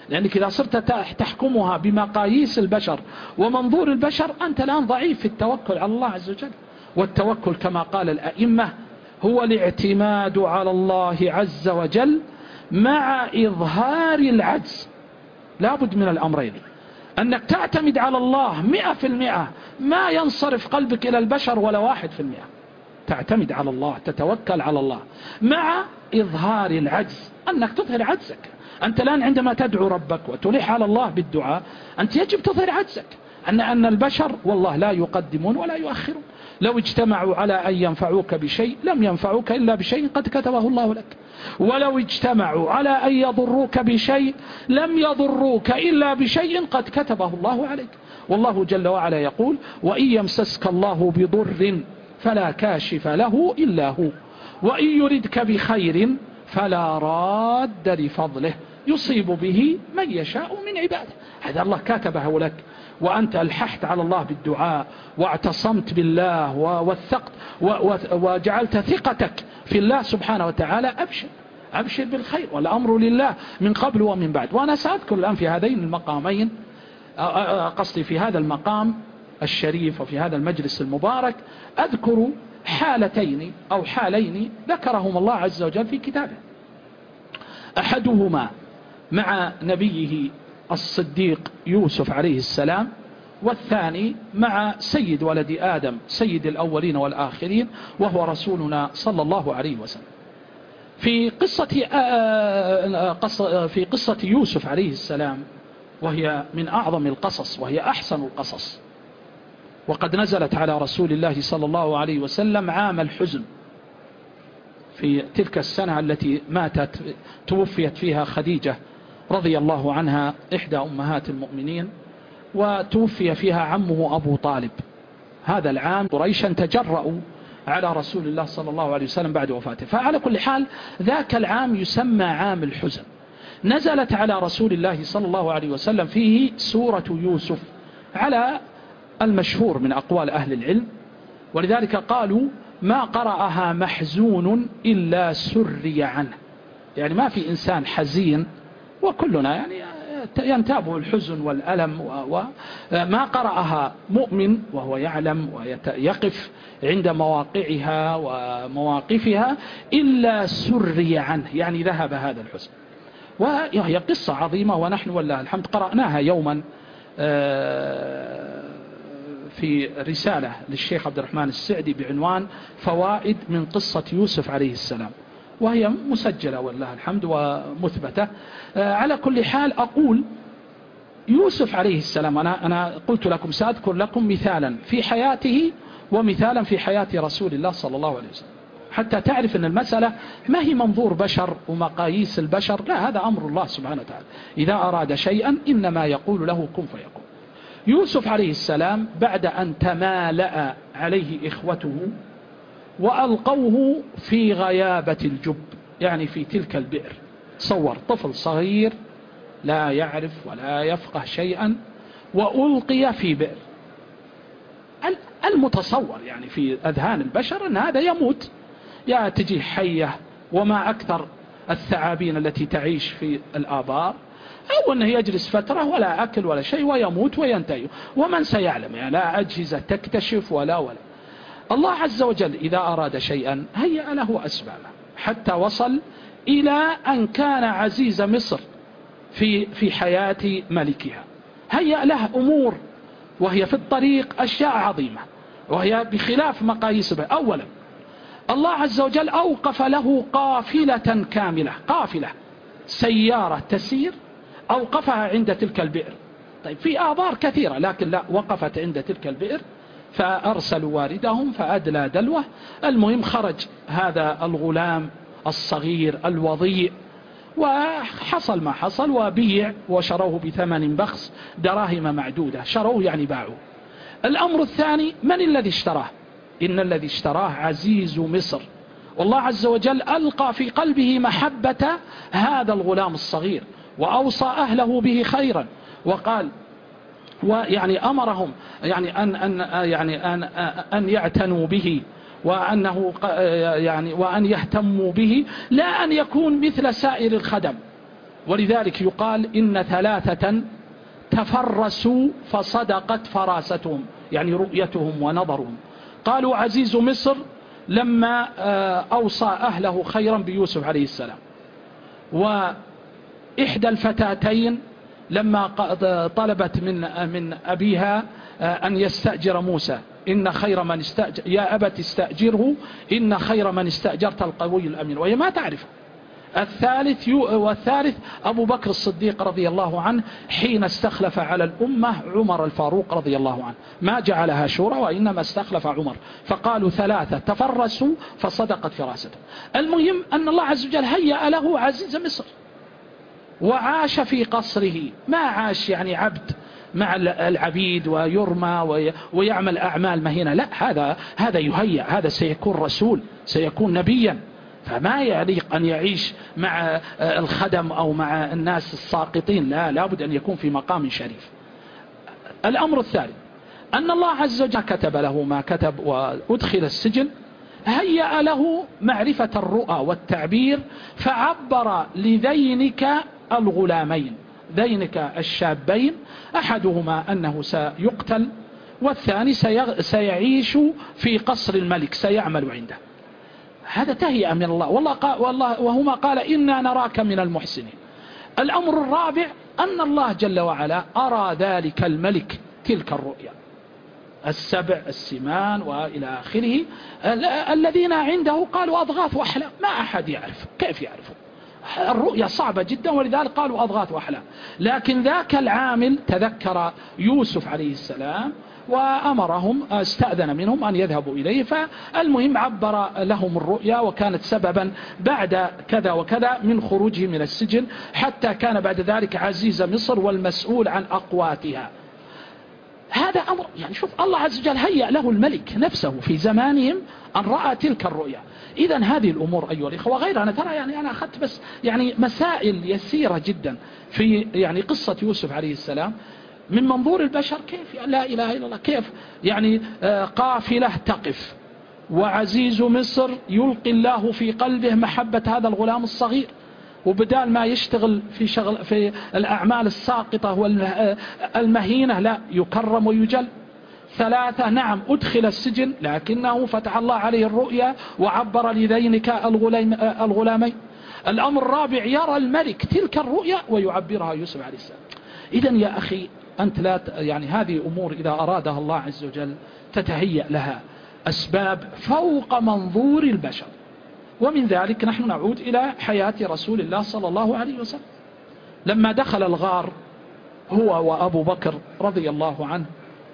لأنك إذا صرت تحكمها بمقاييس البشر ومنظور البشر أنت الآن ضعيف في التوكل على الله عز وجل. والتوكل كما قال الأئمة هو الاعتماد على الله عز وجل مع إظهار العجز. لا بد من الأمرين، أنك تعتمد على الله 100%، ما ينصرف قلبك إلى البشر ولا 1%. تعتمد على الله، تتوكل على الله مع إظهار العجز، أنك تظهر عجزك. أنت الآن عندما تدعو ربك وتلح على الله بالدعاء أنت يجب تظهر عجزك، أن البشر والله لا يقدمون ولا يؤخرون. لو اجتمعوا على أن ينفعوك بشيء لم ينفعوك إلا بشيء قد كتبه الله لك، ولو اجتمعوا على أن يضروك بشيء لم يضروك إلا بشيء قد كتبه الله عليك. والله جل وعلا يقول: وإن يمسسك الله بضر فلا كاشف له إلا هو، وإن يردك بخير فلا راد لفضله يصيب به من يشاء من عباده. هذا الله كتبه لك، وأنت ألححت على الله بالدعاء واعتصمت بالله ووثقت وجعلت ثقتك في الله سبحانه وتعالى. أبشر بالخير، والأمر لله من قبل ومن بعد. وأنا سأذكر الآن في هذين المقامين، قصدي في هذا المقام الشريف وفي هذا المجلس المبارك، أذكر حالتين أو حالين ذكرهم الله عز وجل في كتابه. أحدهما مع نبيه الصديق يوسف عليه السلام، والثاني مع سيد ولد آدم سيد الأولين والآخرين وهو رسولنا صلى الله عليه وسلم. في قصة يوسف عليه السلام، وهي من أعظم القصص وهي أحسن القصص، وقد نزلت على رسول الله صلى الله عليه وسلم عام الحزن في تلك السنة التي توفيت فيها خديجة رضي الله عنها إحدى أمهات المؤمنين، وتوفي فيها عمه أبو طالب. هذا العام قريشا تجرؤوا على رسول الله صلى الله عليه وسلم بعد وفاته. فعلى كل حال ذاك العام يسمى عام الحزن. نزلت على رسول الله صلى الله عليه وسلم فيه سورة يوسف على المشهور من أقوال أهل العلم، ولذلك قالوا: ما قرأها محزون إلا سري عنه. يعني ما في إنسان حزين، وكلنا يعني ينتابه الحزن والألم، وما قرأها مؤمن وهو يعلم ويقف عند مواقعها ومواقفها إلا سري عنه، يعني ذهب هذا الحزن. وهي قصة عظيمة، ونحن والله الحمد قرأناها يوما في رسالة للشيخ عبد الرحمن السعدي بعنوان فوائد من قصة يوسف عليه السلام، وهي مسجلة والله الحمد ومثبتة. على كل حال أقول يوسف عليه السلام، أنا قلت لكم سأذكر لكم مثالا في حياته ومثالا في حياة رسول الله صلى الله عليه وسلم، حتى تعرف أن المسألة ما هي منظور بشر ومقاييس البشر، لا، هذا أمر الله سبحانه وتعالى. إذا أراد شيئا إنما يقول له كن فيكون. يوسف عليه السلام بعد أن تمالأ عليه إخوته وألقوه في غيابة الجب، يعني في تلك البئر، تصور طفل صغير لا يعرف ولا يفقه شيئا وألقي في بئر. المتصور يعني في أذهان البشر أن هذا يموت، يا تجي حية، وما أكثر الثعابين التي تعيش في الآبار، أو أنه يجلس فترة ولا أكل ولا شيء ويموت وينتهي، ومن سيعلم؟ يعني لا أجهزة تكتشف ولا. الله عز وجل إذا أراد شيئا هيأ له أسبابه، حتى وصل إلى أن كان عزيز مصر في حياة ملكها، هيأ له أمور وهي في الطريق أشياء عظيمة، وهي بخلاف مقاييس. أولا الله عز وجل أوقف له قافلة كاملة، قافلة سيارة تسير أوقفها عند تلك البئر. طيب في آبار كثيرة، لكن لا، وقفت عند تلك البئر، فأرسلوا واردهم فأدلى دلوه. المهم خرج هذا الغلام الصغير الوضيء، وحصل ما حصل، وبيع وشروه بثمن بخس، دراهم معدودة، شروه يعني باعوه. الأمر الثاني، من الذي اشتراه؟ إن الذي اشتراه عزيز مصر، والله عز وجل ألقى في قلبه محبة هذا الغلام الصغير، وأوصى أهله به خيرا، وقال ويعني أمرهم أن يعتنوا به، وأن يهتموا به، لا أن يكون مثل سائر الخدم. ولذلك يقال إن 3 تفرسوا فصدقت فراستهم، يعني رؤيتهم ونظرهم. قالوا عزيز مصر لما أوصى أهله خيرا بيوسف عليه السلام، وإحدى الفتاتين لما طلبت من أبيها أن يستأجر موسى، إن خير من استأجر يا أبت استأجره إن خير من استأجرت القوي الأمين، وهي ما تعرف. والثالث أبو بكر الصديق رضي الله عنه حين استخلف على الأمة عمر الفاروق رضي الله عنه، ما جعلها شورى وإنما استخلف عمر، فقالوا 3 تفرسوا فصدقت فراسته. المهم أن الله عز وجل هيأ له عزيز مصر وعاش في قصره، ما عاش يعني عبد مع العبيد ويرمى ويعمل أعمال مهينة، لا، هذا يهيأ، هذا سيكون رسول، سيكون نبيا، فما يليق أن يعيش مع الخدم أو مع الناس الساقطين، لا بد أن يكون في مقام شريف. الأمر الثالث أن الله عز وجل كتب له ما كتب وأدخل السجن، هيأ له معرفة الرؤى والتعبير، فعبر لذينك الغلامين، ذينك الشابين، أحدهما أنه سيقتل والثاني سيعيش في قصر الملك، سيعمل عنده. هذا تهيئة من الله، والله وهما قال إنا نراك من المحسنين. الأمر الرابع أن الله جل وعلا أرى ذلك الملك تلك الرؤيا، 7 السمان وإلى آخره، الذين عنده قالوا أضغاث وأحلام، ما أحد يعرف، كيف يعرفوا؟ الرؤيا صعبة جدا، ولذلك قالوا أضغاث وأحلام. لكن ذاك العامل تذكر يوسف عليه السلام وأمرهم، استأذن منهم أن يذهبوا إليه، فالمهم عبر لهم الرؤيا، وكانت سببا بعد كذا وكذا من خروجه من السجن، حتى كان بعد ذلك عزيز مصر والمسؤول عن أقواتها. هذا أمر، يعني شوف الله عز وجل هيأ له الملك نفسه في زمانهم أن رأى تلك الرؤيا. إذن هذه الأمور أيها الإخوة وغيرها، أنا ترى يعني أنا أخذت بس يعني مسائل يسيرة جدا في يعني قصة يوسف عليه السلام من منظور البشر، كيف لا إله إلا الله، كيف يعني قافلة تقف وعزيز مصر يلقي الله في قلبه محبة هذا الغلام الصغير، وبدال ما يشتغل في الأعمال الساقطة والمهينة لا، يكرم ويجل. 3 نعم أدخل السجن، لكنه فتح الله عليه الرؤيا وعبر لذينك الغلامين. الأمر الرابع يرى الملك تلك الرؤيا ويعبرها يوسف عليه السلام. إذن يا أخي أنت لا يعني هذه أمور إذا أرادها الله عز وجل تتهيأ لها أسباب فوق منظور البشر. ومن ذلك نحن نعود إلى حياة رسول الله صلى الله عليه وسلم، لما دخل الغار هو وأبو بكر رضي الله عنه.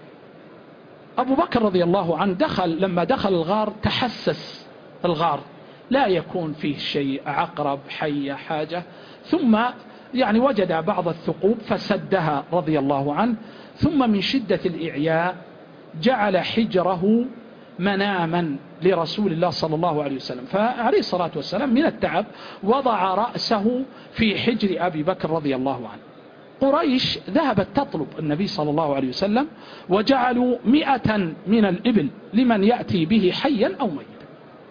أبو بكر رضي الله عنه لما دخل الغار تحسس الغار لا يكون فيه شيء، عقرب، حية، حاجة، ثم يعني وجد بعض الثقوب فسدها رضي الله عنه، ثم من شدة الإعياء جعل حجره مناما لرسول الله صلى الله عليه وسلم، فعليه الصلاة والسلام من التعب وضع رأسه في حجر أبي بكر رضي الله عنه. قريش ذهبت تطلب النبي صلى الله عليه وسلم، وجعلوا 100 من الإبل لمن يأتي به حيا أو ميتا.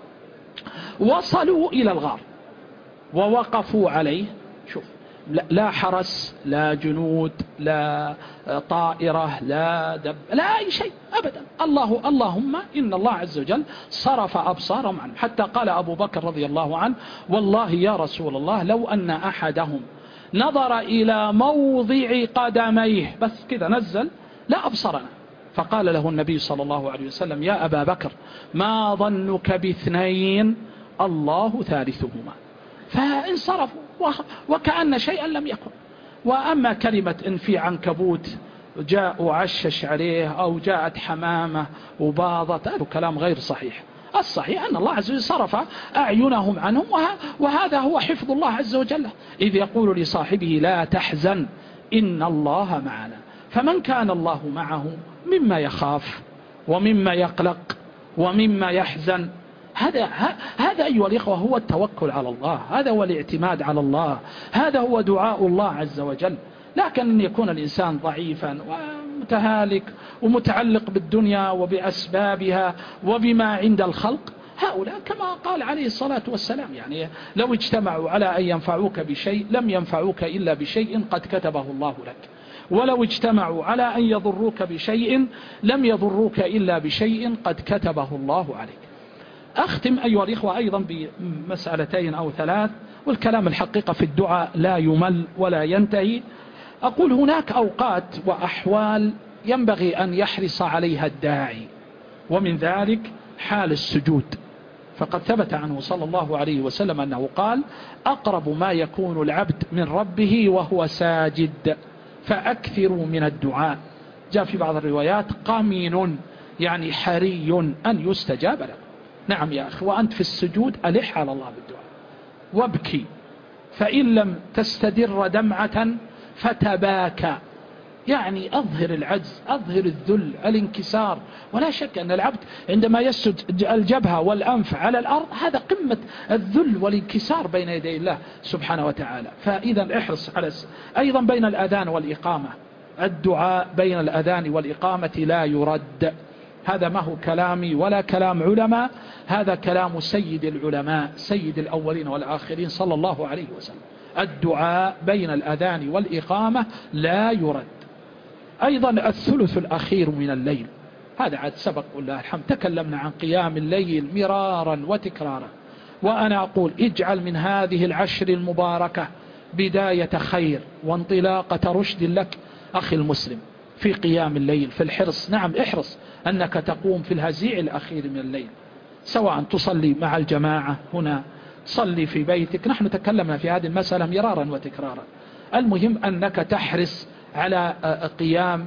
وصلوا إلى الغار ووقفوا عليه، شوف لا حرس، لا جنود، لا طائرة، لا دب، لا أي شيء أبدا. اللهم إن الله عز وجل صرف أبصارهم عنه، حتى قال أبو بكر رضي الله عنه والله يا رسول الله لو أن أحدهم نظر إلى موضع قدميه بس كذا نزل لا أبصرنا. فقال له النبي صلى الله عليه وسلم يا أبا بكر ما ظنك ب2 الله ثالثهما، فانصرفوا وكأن شيئا لم يكن. وأما كلمة إن في عنكبوت جاء وعشش عليه أو جاءت حمامة وباضت، هذا كلام غير صحيح. الصحيح أن الله عز وجل صرف أعينهم عنهم، وهذا هو حفظ الله عز وجل، إذ يقول لصاحبه لا تحزن إن الله معنا. فمن كان الله معه مما يخاف ومما يقلق ومما يحزن، هذا أيها الإخوة هو التوكل على الله، هذا هو الاعتماد على الله، هذا هو دعاء الله عز وجل. لكن أن يكون الإنسان ضعيفا ومتهالك ومتعلق بالدنيا وبأسبابها وبما عند الخلق، هؤلاء كما قال عليه الصلاة والسلام يعني لو اجتمعوا على أن ينفعوك بشيء لم ينفعوك إلا بشيء قد كتبه الله لك، ولو اجتمعوا على أن يضروك بشيء لم يضروك إلا بشيء قد كتبه الله عليك. أختم أيها الإخوة أيضا بمسألتين أو ثلاث، والكلام الحقيقة في الدعاء لا يمل ولا ينتهي. أقول هناك أوقات وأحوال ينبغي أن يحرص عليها الداعي، ومن ذلك حال السجود، فقد ثبت عنه صلى الله عليه وسلم أنه قال: أقرب ما يكون العبد من ربه وهو ساجد فأكثروا من الدعاء. جاء في بعض الروايات: قمين، يعني حري أن يستجاب له. نعم يا أخي، وأنت في السجود ألح على الله بالدعاء وابكي، فإن لم تستدر دمعة فتباكى، يعني أظهر العجز، أظهر الذل، الانكسار. ولا شك أن العبد عندما يسجد الجبهة والأنف على الأرض هذا قمة الذل والانكسار بين يدي الله سبحانه وتعالى. فإذا احرص على أيضا بين الأذان والإقامة، الدعاء بين الأذان والإقامة لا يرد. هذا ما هو كلامي ولا كلام علماء، هذا كلام سيد العلماء سيد الأولين والآخرين صلى الله عليه وسلم. الدعاء بين الأذان والإقامة لا يرد. أيضا الثلث الأخير من الليل، هذا عاد سبق والله الحمد، تكلمنا عن قيام الليل مرارا وتكرارا، وأنا أقول اجعل من هذه العشر المباركة بداية خير وانطلاقة رشد لك أخي المسلم في قيام الليل، في الحرص. نعم احرص أنك تقوم في الهزيع الأخير من الليل، سواء تصلي مع الجماعة هنا، تصلي في بيتك. نحن تكلمنا في هذه المسألة مرارا وتكرارا. المهم أنك تحرص على قيام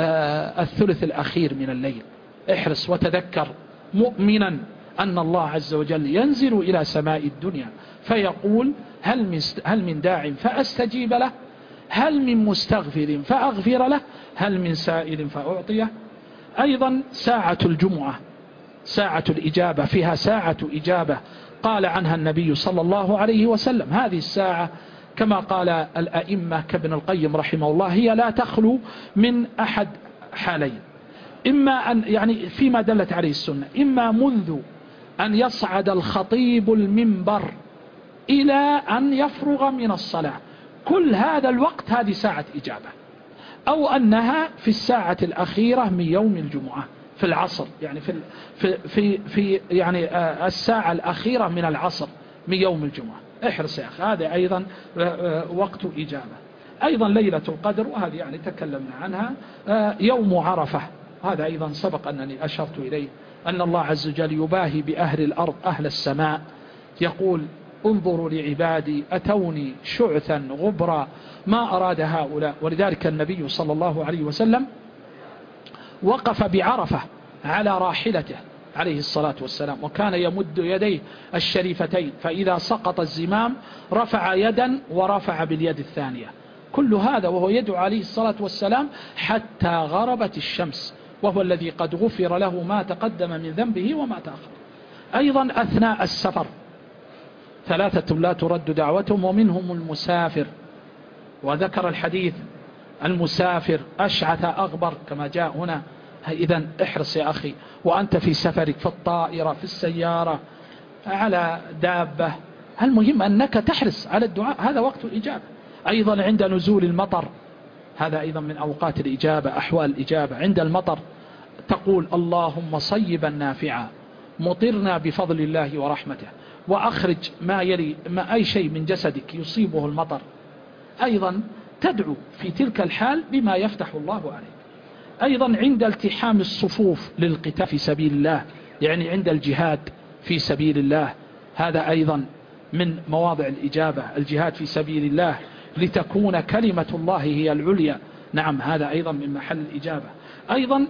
الثلث الأخير من الليل. احرص وتذكر مؤمنا أن الله عز وجل ينزل إلى سماء الدنيا فيقول: هل من داع فأستجيب له، هل من مستغفر فأغفر له، هل من سائل فأعطيه. أيضا ساعة الجمعة ساعة الإجابة، فيها ساعة إجابة قال عنها النبي صلى الله عليه وسلم: هذه الساعة كما قال الأئمة كابن القيم رحمه الله هي لا تخلو من أحد حالين، إما أن يعني فيما دلت عليه السنة، إما منذ أن يصعد الخطيب المنبر إلى أن يفرغ من الصلاة، كل هذا الوقت هذه ساعة إجابة، أو أنها في الساعة الأخيرة من يوم الجمعة في العصر، يعني في يعني الساعة الأخيرة من العصر من يوم الجمعة. احرص يا أخي، هذا أيضا وقت إجابة. أيضا ليلة القدر، وهذه يعني تكلمنا عنها. يوم عرفة، هذا أيضا سبق أنني أشرت إليه، أن الله عز وجل يباهي بأهل الأرض أهل السماء، يقول: انظروا لعبادي أتوني شعثا غبرا ما أراد هؤلاء. ولذلك النبي صلى الله عليه وسلم وقف بعرفة على راحلته عليه الصلاة والسلام، وكان يمد يديه الشريفتين، فإذا سقط الزمام رفع يدا ورفع باليد الثانية، كل هذا وهو يدعو عليه الصلاة والسلام حتى غربت الشمس، وهو الذي قد غفر له ما تقدم من ذنبه وما تأخر. أيضا أثناء السفر 3 لا ترد دعوتهم ومنهم المسافر، وذكر الحديث: المسافر أشعث أغبر كما جاء هنا. إذن احرص يا أخي وأنت في سفرك، في الطائرة، في السيارة، على دابة، المهم أنك تحرص على الدعاء، هذا وقت الإجابة. أيضا عند نزول المطر، هذا أيضا من أوقات الإجابة، أحوال الإجابة. عند المطر تقول: اللهم صيبا نافعا مطرنا بفضل الله ورحمته، وأخرج ما يلي أي شيء من جسدك يصيبه المطر. أيضا تدعو في تلك الحال بما يفتح الله عليك. أيضا عند التحام الصفوف للقتال في سبيل الله، يعني عند الجهاد في سبيل الله، هذا أيضا من مواضع الإجابة، الجهاد في سبيل الله لتكون كلمة الله هي العليا. نعم هذا أيضا من محل الإجابة. أيضا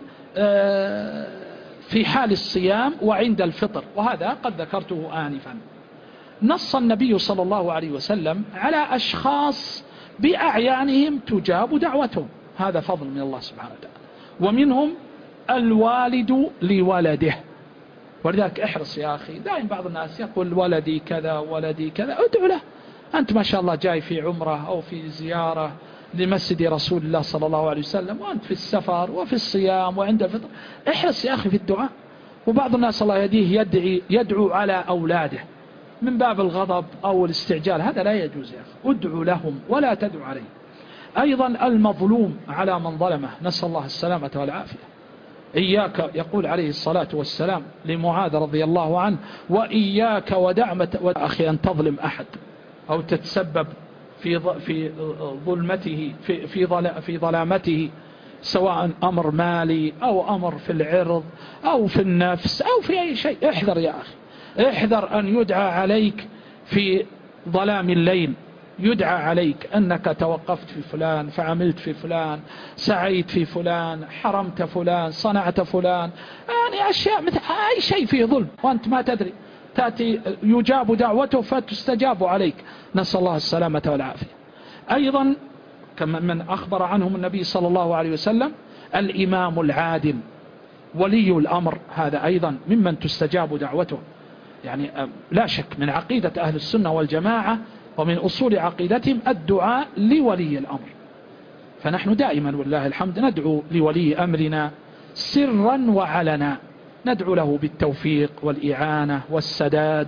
في حال الصيام وعند الفطر، وهذا قد ذكرته آنفا. نص النبي صلى الله عليه وسلم على أشخاص بأعيانهم تجاب دعوتهم، هذا فضل من الله سبحانه وتعالى. ومنهم الوالد لولده، ولذلك احرص يا أخي. دائما بعض الناس يقول: ولدي كذا ولدي كذا، ادعو له. أنت ما شاء الله جاي في عمرة أو في زيارة لمسجد رسول الله صلى الله عليه وسلم، وأنت في السفر وفي الصيام وعند الفطر، احرص يا أخي في الدعاء. وبعض الناس الله يهديه يدعو على أولاده من باب الغضب أو الاستعجال، هذا لا يجوز يا أخي. ادعو لهم ولا تدعو عليهم. أيضا المظلوم على من ظلمه، نسأل الله السلامة والعافية. إياك، يقول عليه الصلاة والسلام لمعاذ رضي الله عنه: وإياك ودعمة أخي أن تظلم أحد أو تتسبب في ظلمته في ظلامته، سواء أمر مالي أو أمر في العرض أو في النفس أو في أي شيء. احذر يا أخي، احذر أن يدعى عليك في ظلام الليل، يدعى عليك أنك توقفت في فلان، فعملت في فلان، سعيت في فلان، حرمت فلان، صنعت فلان، يعني أشياء مثل أي شيء فيه ظلم وأنت ما تدري، تأتي يجاب دعوته فتستجاب عليك، نسأل الله السلامة والعافية. أيضا كما من أخبر عنهم النبي صلى الله عليه وسلم: الإمام العادل، ولي الأمر، هذا أيضا ممن تستجاب دعوته. يعني لا شك من عقيدة أهل السنة والجماعة ومن أصول عقيدتهم الدعاء لولي الأمر، فنحن دائما والله الحمد ندعو لولي أمرنا سرا وعلنا، ندعو له بالتوفيق والإعانة والسداد،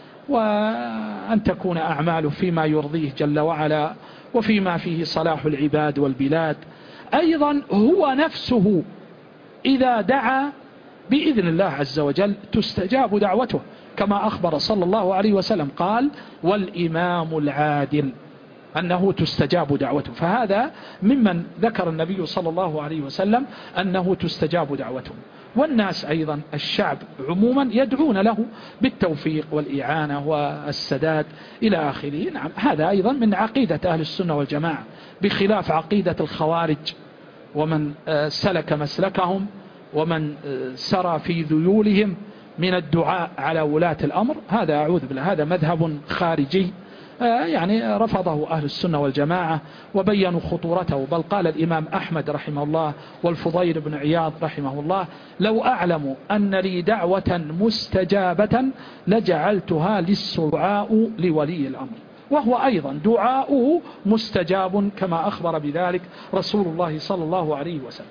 وأن تكون أعماله فيما يرضيه جل وعلا وفيما فيه صلاح العباد والبلاد. أيضا هو نفسه إذا دعا بإذن الله عز وجل تستجاب دعوته، كما أخبر صلى الله عليه وسلم قال: والإمام العادل، أنه تستجاب دعوته. فهذا ممن ذكر النبي صلى الله عليه وسلم أنه تستجاب دعوته. والناس أيضا الشعب عموما يدعون له بالتوفيق والإعانة والسداد إلى آخره. نعم، هذا أيضا من عقيدة أهل السنة والجماعة، بخلاف عقيدة الخوارج ومن سلك مسلكهم ومن سرى في ذيولهم من الدعاء على ولاة الأمر. هذا أعوذ بالله، هذا مذهب خارجي يعني رفضه أهل السنة والجماعة وبينوا خطورته. بل قال الإمام أحمد رحمه الله والفضيل بن عياض رحمه الله: لو أعلم أن لي دعوة مستجابة لجعلتها للدعاء لولي الأمر، وهو أيضا دعاؤه مستجاب كما أخبر بذلك رسول الله صلى الله عليه وسلم.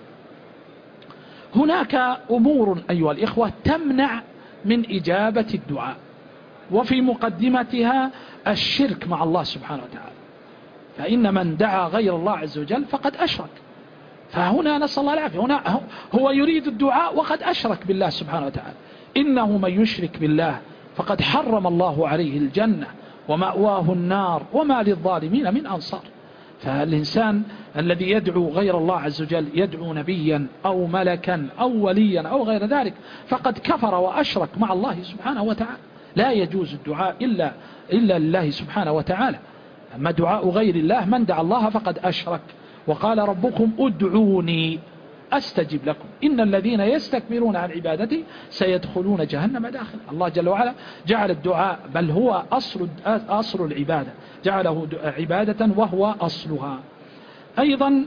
هناك أمور أيها الإخوة تمنع من إجابة الدعاء، وفي مقدمتها الشرك مع الله سبحانه وتعالى، فإن من دعا غير الله عز وجل فقد أشرك. فهنا نسأل الله العافية، هنا هو يريد الدعاء وقد أشرك بالله سبحانه وتعالى. إنه من يشرك بالله فقد حرم الله عليه الجنة ومأواه النار وما للظالمين من أنصار. فالإنسان الذي يدعو غير الله عز وجل، يدعو نبيا أو ملكا أو وليا أو غير ذلك، فقد كفر وأشرك مع الله سبحانه وتعالى. لا يجوز الدعاء إلا لله سبحانه وتعالى. أما دعاء غير الله، من دعا الله فقد أشرك. وقال ربكم ادعوني أستجب لكم إن الذين يستكبرون عن عبادتي سيدخلون جهنم داخل. الله جل وعلا جعل الدعاء، بل هو أصل العبادة، جعله عبادة وهو أصلها. أيضا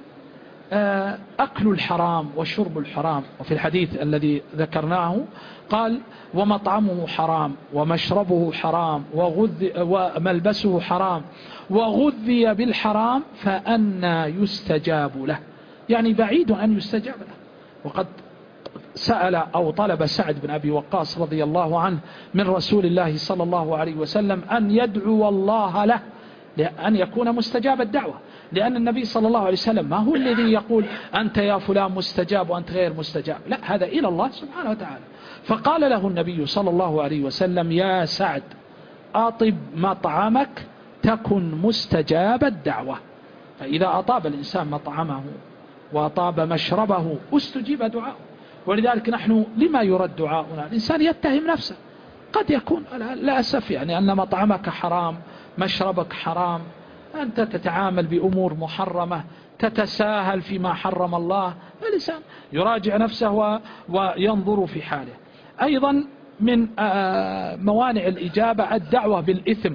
أكل الحرام وشرب الحرام، وفي الحديث الذي ذكرناه قال: ومطعمه حرام ومشربه حرام وملبسه حرام وغذي بالحرام فأنى يستجاب له، يعني بعيد أن يستجاب له. وقد سأل أو طلب سعد بن أبي وقاص رضي الله عنه من رسول الله صلى الله عليه وسلم أن يدعو الله له لأن يكون مستجاب الدعوة، لأن النبي صلى الله عليه وسلم ما هو الذي يقول أنت يا فلان مستجاب وأنت غير مستجاب، لا، هذا إلى الله سبحانه وتعالى. فقال له النبي صلى الله عليه وسلم: يا سعد أطب مطعمك تكن مستجاب الدعوة. فإذا أطاب الإنسان مطعمه وأطاب مشربه استجيب دعاءه. ولذلك نحن لما يرد دعاؤنا؟ الإنسان يتهم نفسه، قد يكون لا أسف يعني أن مطعمك حرام، مشربك حرام، أنت تتعامل بأمور محرمة، تتساهل فيما حرم الله. الإنسان يراجع نفسه وينظر في حاله. أيضا من موانع الإجابة الدعوة بالإثم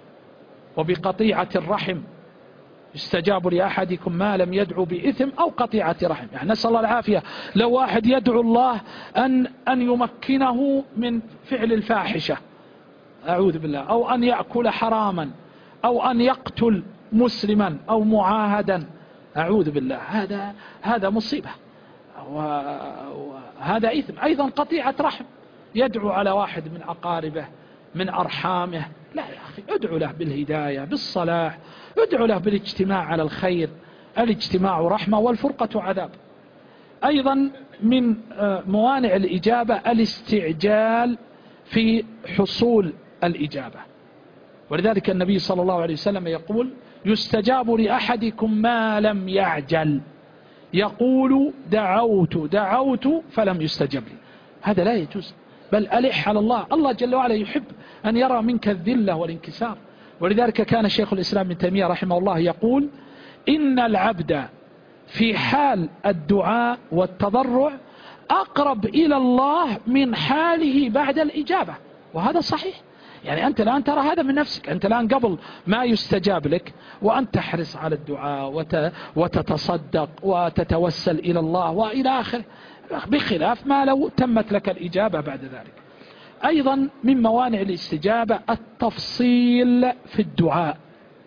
وبقطيعة الرحم. يستجاب لأحدكم ما لم يدعو بإثم أو قطيعة رحم، يعني نسأل الله العافية. لو واحد يدعو الله أن يمكنه من فعل الفاحشة، أعوذ بالله، أو أن يأكل حراما، أو أن يقتل مسلما أو معاهدا، أعوذ بالله، هذا مصيبة وهذا إثم. أيضا قطيعة رحم، يدعو على واحد من أقاربه من أرحامه، لا يا أخي، ادعو له بالهداية بالصلاح، ادعو له بالاجتماع على الخير. الاجتماع رحمة والفرقة عذاب. أيضا من موانع الإجابة الاستعجال في حصول الإجابة، ولذلك النبي صلى الله عليه وسلم يقول: يستجاب لأحدكم ما لم يعجل، يقول دعوت فلم يستجب لي. هذا لا يجوز، بل ألح على الله. الله جل وعلا يحب أن يرى منك الذلة والانكسار. ولذلك كان شيخ الإسلام ابن تيمية رحمه الله يقول: إن العبد في حال الدعاء والتضرع أقرب إلى الله من حاله بعد الإجابة. وهذا صحيح. يعني أنت الآن ترى هذا من نفسك، أنت الآن قبل ما يستجاب لك وأنت تحرص على الدعاء وتتصدق وتتوسل إلى الله وإلى آخره، بخلاف ما لو تمت لك الإجابة بعد ذلك. أيضا من موانع الاستجابة التفصيل في الدعاء.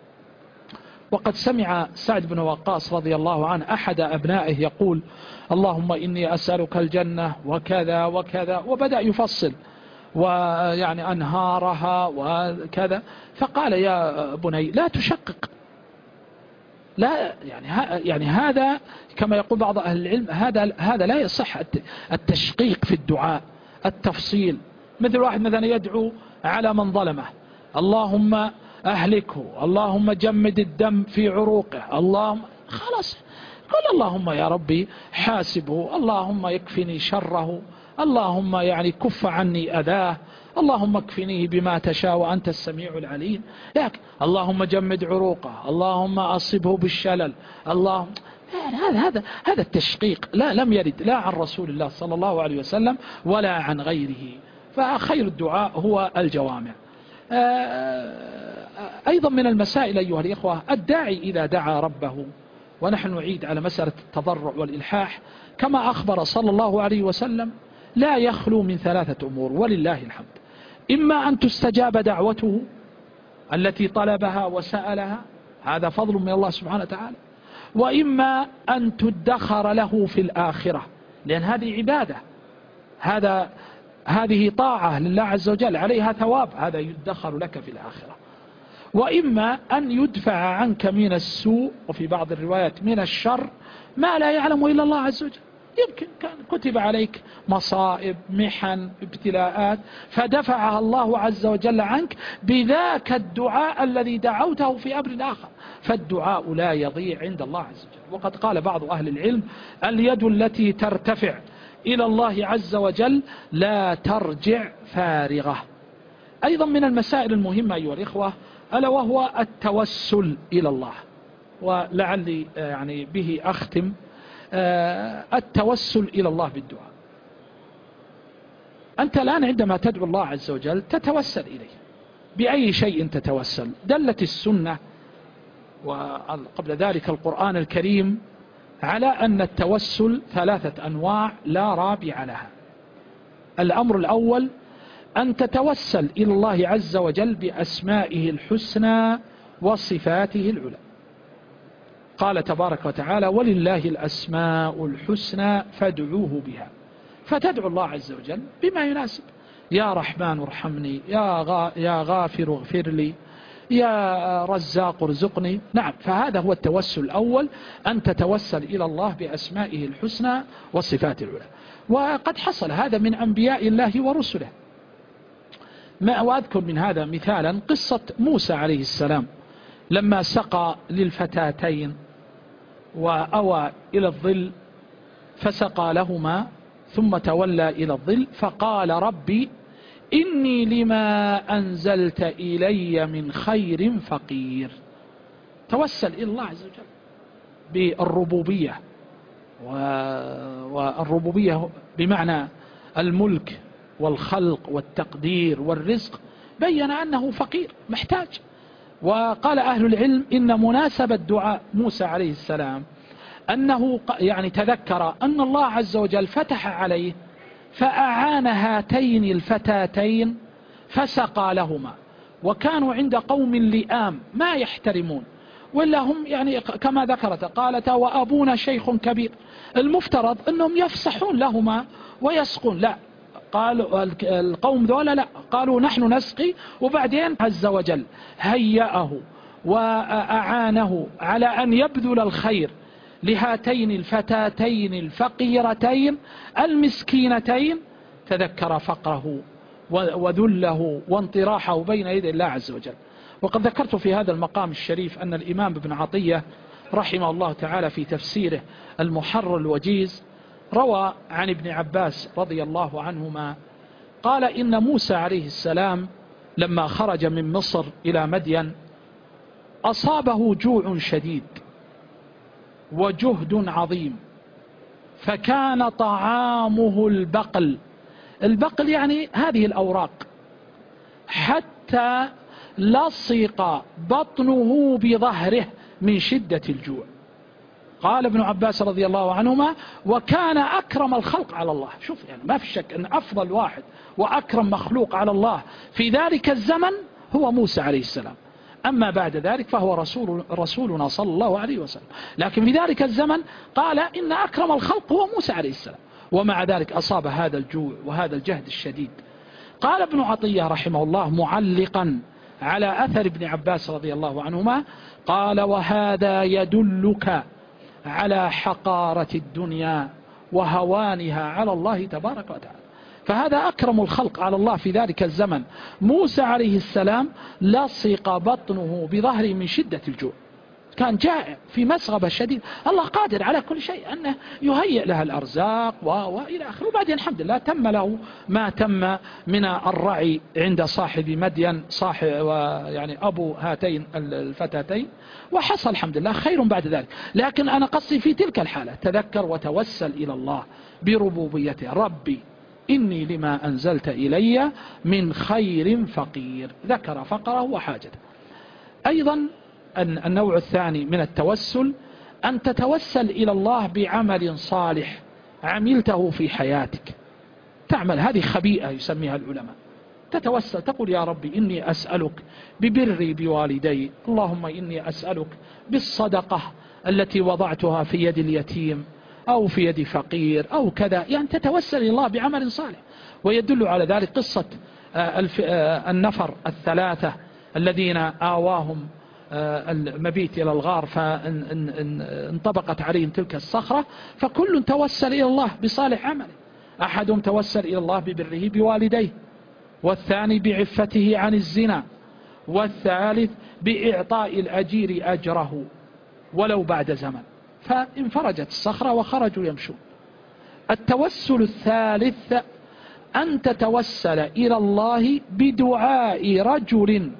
وقد سمع سعد بن وقاص رضي الله عنه أحد أبنائه يقول: اللهم إني أسألك الجنة وكذا وكذا، وبدأ يفصل ويعني أنهارها وكذا. فقال: يا بني لا تشقق، لا يعني هذا كما يقول بعض أهل العلم، هذا لا يصح التشقيق في الدعاء، التفصيل. مثل واحد مثلا يدعو على من ظلمه: اللهم أهلكه، اللهم جمد الدم في عروقه، اللهم، خلاص قل اللهم يا ربي حاسبه، اللهم يكفني شره، اللهم يعني كف عني أذاه، اللهم اكفنيه بما تشاء وأنت السميع العليم. لكن اللهم جمد عروقه، اللهم أصبه بالشلل، اللهم، هذا التشقيق لم يرد لا عن رسول الله صلى الله عليه وسلم ولا عن غيره. فخير الدعاء هو الجوامع. أيضا من المسائل أيها الإخوة الداعي إذا دعا ربه، ونحن نعيد على مسألة التضرع والإلحاح، كما أخبر صلى الله عليه وسلم لا يخلو من ثلاثة أمور ولله الحمد: إما أن تستجاب دعوته التي طلبها وسألها، هذا فضل من الله سبحانه وتعالى، وإما أن تدخر له في الآخرة، لأن هذه عبادة، هذه طاعة لله عز وجل عليها ثواب، هذا يدخر لك في الآخرة. وإما أن يدفع عنك من السوء، وفي بعض الروايات من الشر، ما لا يعلم إلا الله عز وجل. يمكن كان كتب عليك مصائب، محن، ابتلاءات، فدفعها الله عز وجل عنك بذاك الدعاء الذي دعوته في أمر آخر. فالدعاء لا يضيع عند الله عز وجل. وقد قال بعض أهل العلم: اليد التي ترتفع إلى الله عز وجل لا ترجع فارغة. أيضا من المسائل المهمة أيها الإخوة ألا وهو التوسل إلى الله، ولعلي يعني به أختم. التوسل إلى الله بالدعاء. أنت الآن عندما تدعو الله عز وجل تتوسل إليه بأي شيء تتوسل. دلت السنة وقبل ذلك القرآن الكريم على أن التوسل ثلاثة أنواع لا رابع لها. الأمر الأول أن تتوسل إلى الله عز وجل بأسمائه الحسنى وصفاته العلى. قال تبارك وتعالى: ولله الأسماء الحسنى فادعوه بها. فتدعو الله عز وجل بما يناسب: يا رحمن ارحمني، يا غافر اغفر لي، يا رزاق ارزقني. نعم، فهذا هو التوسل الأول، أن تتوسل إلى الله بأسمائه الحسنى وصفاته العلى. وقد حصل هذا من أنبياء الله ورسله. وأذكر من هذا مثالا قصة موسى عليه السلام لما سقى للفتاتين وأوى إلى الظل فسقى لهما ثم تولى إلى الظل فقال: ربي إني لما أنزلت إلي من خير فقير. توسل إلى الله عز وجل بالربوبية، والربوبية بمعنى الملك والخلق والتقدير والرزق. بين أنه فقير محتاج. وقال أهل العلم إن مناسبة دعاء موسى عليه السلام أنه يعني تذكر أن الله عز وجل فتح عليه فأعان هاتين الفتاتين فسقى لهما، وكانوا عند قوم لئام ما يحترمون، ولا هم يعني كما ذكرت قالت: وأبونا شيخ كبير. المفترض أنهم يفصحون لهما ويسقون، لا، قالوا القوم ذولا لا، قالوا نحن نسقي، وبعدين عز وجل هيأه وأعانه على أن يبذل الخير لهاتين الفتاتين الفقيرتين المسكينتين، تذكر فقره وذله وانطراحه بين يدي الله عز وجل. وقد ذكرت في هذا المقام الشريف أن الإمام ابن عطية رحمه الله تعالى في تفسيره المحرر الوجيز روى عن ابن عباس رضي الله عنهما قال إن موسى عليه السلام لما خرج من مصر إلى مدين أصابه جوع شديد وجهد عظيم، فكان طعامه البقل. البقل يعني هذه الأوراق، حتى لصق بطنه بظهره من شدة الجوع. قال ابن عباس رضي الله عنهما وكان أكرم الخلق على الله. شوف يعني ما في شك أن أفضل واحد وأكرم مخلوق على الله في ذلك الزمن هو موسى عليه السلام. أما بعد ذلك فهو رسولنا صلى الله عليه وسلم، لكن في ذلك الزمن قال إن أكرم الخلق هو موسى عليه السلام، ومع ذلك أصاب هذا الجوع وهذا الجهد الشديد. قال ابن عطية رحمه الله معلقا على أثر ابن عباس رضي الله عنهما قال وهذا يدلك على حقارة الدنيا وهوانها على الله تبارك وتعالى. فهذا أكرم الخلق على الله في ذلك الزمن موسى عليه السلام، لصق بطنه بظهره من شدة الجوع، كان جائع في مسغبة شديد. الله قادر على كل شيء أنه يهيئ لها الأرزاق وإلى آخره. وبعدين الحمد لله تم له ما تم من الرعي عند صاحب مدين، صاحب يعني أبو هاتين الفتاتين، وحصل الحمد لله خير بعد ذلك. لكن أنا قصدي في تلك الحالة تذكر وتوسل إلى الله بربوبيته. ربي إني لما أنزلت إلي من خير فقير، ذكر فقره وحاجته. أيضا النوع الثاني من التوسل أن تتوسل إلى الله بعمل صالح عملته في حياتك. تعمل هذه خبيئة يسميها العلماء، تتوسل تقول يا ربي إني أسألك ببري بوالدي، اللهم إني أسألك بالصدقة التي وضعتها في يد اليتيم أو في يد فقير أو كذا، يعني تتوسل إلى الله بعمل صالح. ويدل على ذلك قصة النفر الثلاثة الذين آواهم المبيت إلى الغار فانطبقت عليهم تلك الصخرة، فكل توسل إلى الله بصالح عمله. أحدهم توسل إلى الله ببره بوالديه، والثاني بعفته عن الزنا، والثالث بإعطاء الأجير أجره ولو بعد زمن، فانفرجت الصخرة وخرجوا يمشون. التوسل الثالث أن تتوسل إلى الله بدعاء رجل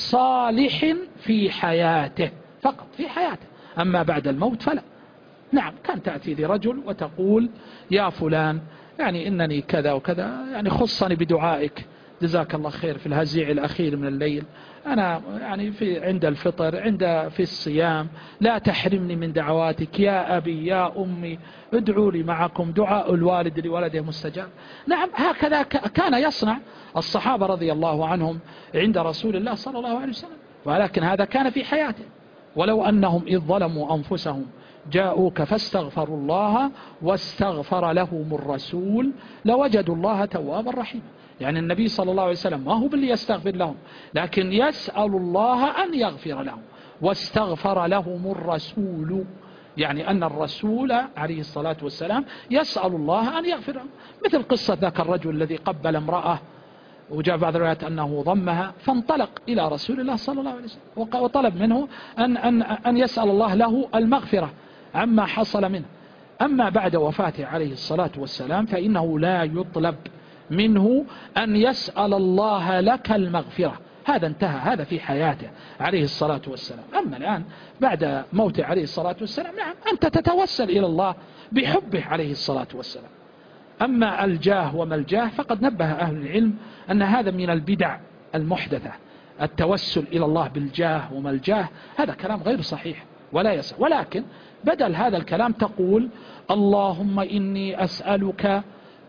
صالح في حياته فقط، في حياته، أما بعد الموت فلا. نعم كان تأتي لرجل وتقول يا فلان يعني إنني كذا وكذا، يعني خصني بدعائك جزاك الله خير في الهزيع الأخير من الليل، أنا يعني عند الفطر في الصيام لا تحرمني من دعواتك يا أبي يا أمي، ادعوا لي معكم، دعاء الوالد لولده مستجاب. نعم هكذا كان يصنع الصحابة رضي الله عنهم عند رسول الله صلى الله عليه وسلم، ولكن هذا كان في حياته. ولو أنهم إذ ظلموا أنفسهم جاءوك فاستغفروا الله واستغفر لهم الرسول لوجدوا الله توابا رحيما. يعني النبي صلى الله عليه وسلم ما هو باللي يستغفر لهم، لكن يسأل الله أن يغفر لهم، واستغفر لهم الرسول، يعني أن الرسول عليه الصلاة والسلام يسأل الله أن يغفر لهم. مثل قصة ذاك الرجل الذي قبل امرأة وجاء بعض الروايات أنه ضمها، فانطلق إلى رسول الله صلى الله عليه وسلم وطلب منه أن يسأل الله له المغفرة عما حصل منه. أما بعد وفاته عليه الصلاة والسلام فإنه لا يطلب منه أن يسأل الله لك المغفرة، هذا انتهى، هذا في حياته عليه الصلاة والسلام. أما الآن بعد موته عليه الصلاة والسلام نعم أنت تتوسل إلى الله بحبه عليه الصلاة والسلام. أما الجاه وما الجاه فقد نبه أهل العلم أن هذا من البدع المحدثة، التوسل إلى الله بالجاه وما الجاه هذا كلام غير صحيح ولا يصح. ولكن بدل هذا الكلام تقول اللهم إني أسألك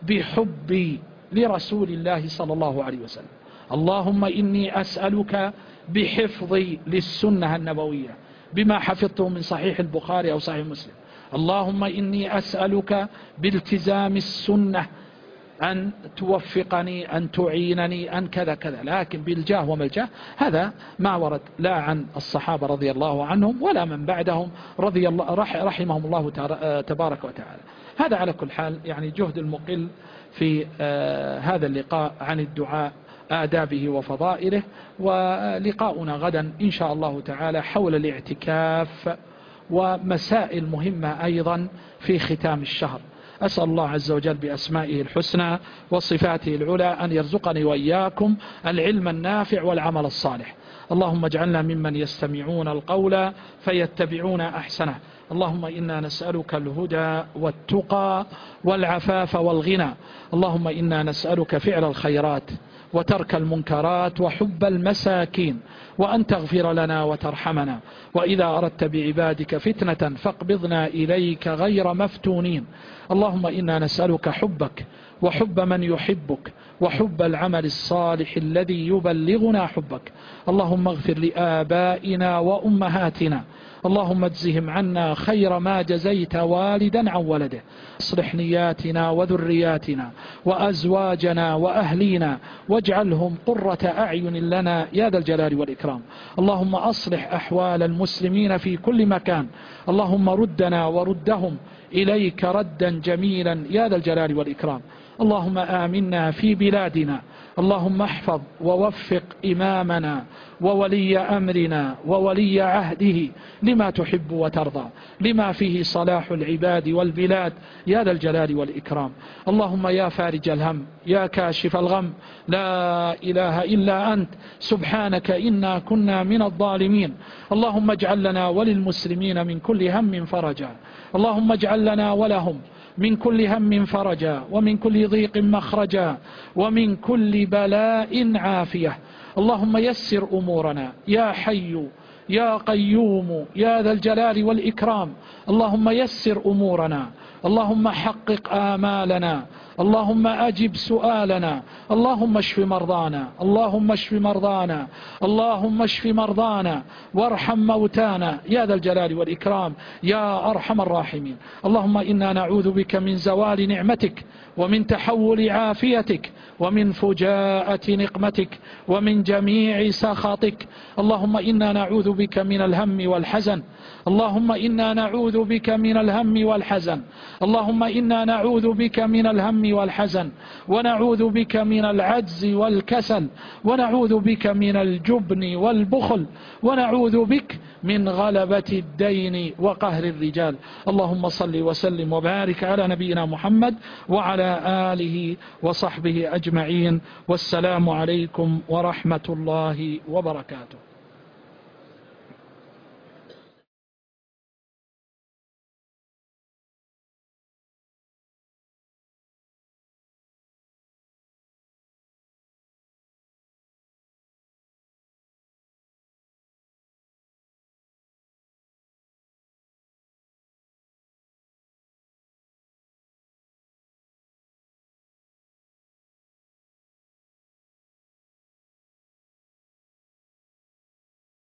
بحبي لرسول الله صلى الله عليه وسلم، اللهم إني أسألك بحفظي للسنة النبوية بما حفظته من صحيح البخاري أو صحيح مسلم، اللهم إني أسألك بالتزام السنة أن توفقني، أن تعينني، أن كذا كذا، لكن بالجاه وما الجاه هذا ما ورد لا عن الصحابة رضي الله عنهم ولا من بعدهم رحمهم الله تبارك وتعالى. هذا على كل حال يعني جهد المقل في هذا اللقاء عن الدعاء، آدابه وفضائله. ولقاؤنا غدا إن شاء الله تعالى حول الاعتكاف ومسائل مهمة أيضا في ختام الشهر. أسأل الله عز وجل بأسمائه الحسنى وصفاته العلى أن يرزقني وإياكم العلم النافع والعمل الصالح. اللهم اجعلنا ممن يستمعون القول فيتبعون أحسنه. اللهم إنا نسألك الهدى والتقى والعفاف والغنى. اللهم إنا نسألك فعل الخيرات وترك المنكرات وحب المساكين، وأن تغفر لنا وترحمنا، وإذا أردت بعبادك فتنة فاقبضنا إليك غير مفتونين. اللهم إنا نسألك حبك وحب من يحبك وحب العمل الصالح الذي يبلغنا حبك. اللهم اغفر لآبائنا وأمهاتنا، اللهم اجزهم عنا خير ما جزيت والدا عن ولده. اصلح نياتنا وذرياتنا وأزواجنا وأهلينا واجعلهم قرة أعين لنا يا ذا الجلال والإكرام. اللهم أصلح أحوال المسلمين في كل مكان. اللهم ردنا وردهم إليك ردا جميلا يا ذا الجلال والإكرام. اللهم آمنا في بلادنا. اللهم احفظ ووفق إمامنا وولي أمرنا وولي عهده لما تحب وترضى، لما فيه صلاح العباد والبلاد يا ذا الجلال والإكرام. اللهم يا فارج الهم يا كاشف الغم، لا إله إلا أنت سبحانك إنا كنا من الظالمين. اللهم اجعل لنا وللمسلمين من كل هم فرجا. اللهم اجعل لنا ولهم من كل هم فرجا، ومن كل ضيق مخرجا، ومن كل بلاء عافية. اللهم يسر أمورنا يا حي يا قيوم يا ذا الجلال والإكرام. اللهم يسر أمورنا، اللهم حقق آمالنا، اللهم أجب سؤالنا. اللهم اشف مرضانا، اللهم اشف مرضانا، اللهم اشف مرضانا وارحم موتانا يا ذا الجلال والإكرام يا أرحم الراحمين. اللهم إنا نعوذ بك من زوال نعمتك ومن تحول عافيتك ومن فجاءة نقمتك ومن جميع سخطك. اللهم إنا نعوذ بك من الهم والحزن. اللهم إنا نعوذ بك من الهم والحزن. اللهم إنا نعوذ بك من الهم والحزن، ونعوذ بك من العجز والكسل، ونعوذ بك من الجبن والبخل، ونعوذ بك من غلبة الدين وقهر الرجال. اللهم صل وسلم وبارك على نبينا محمد وعلى آله وصحبه أجمعين، والسلام عليكم ورحمة الله وبركاته.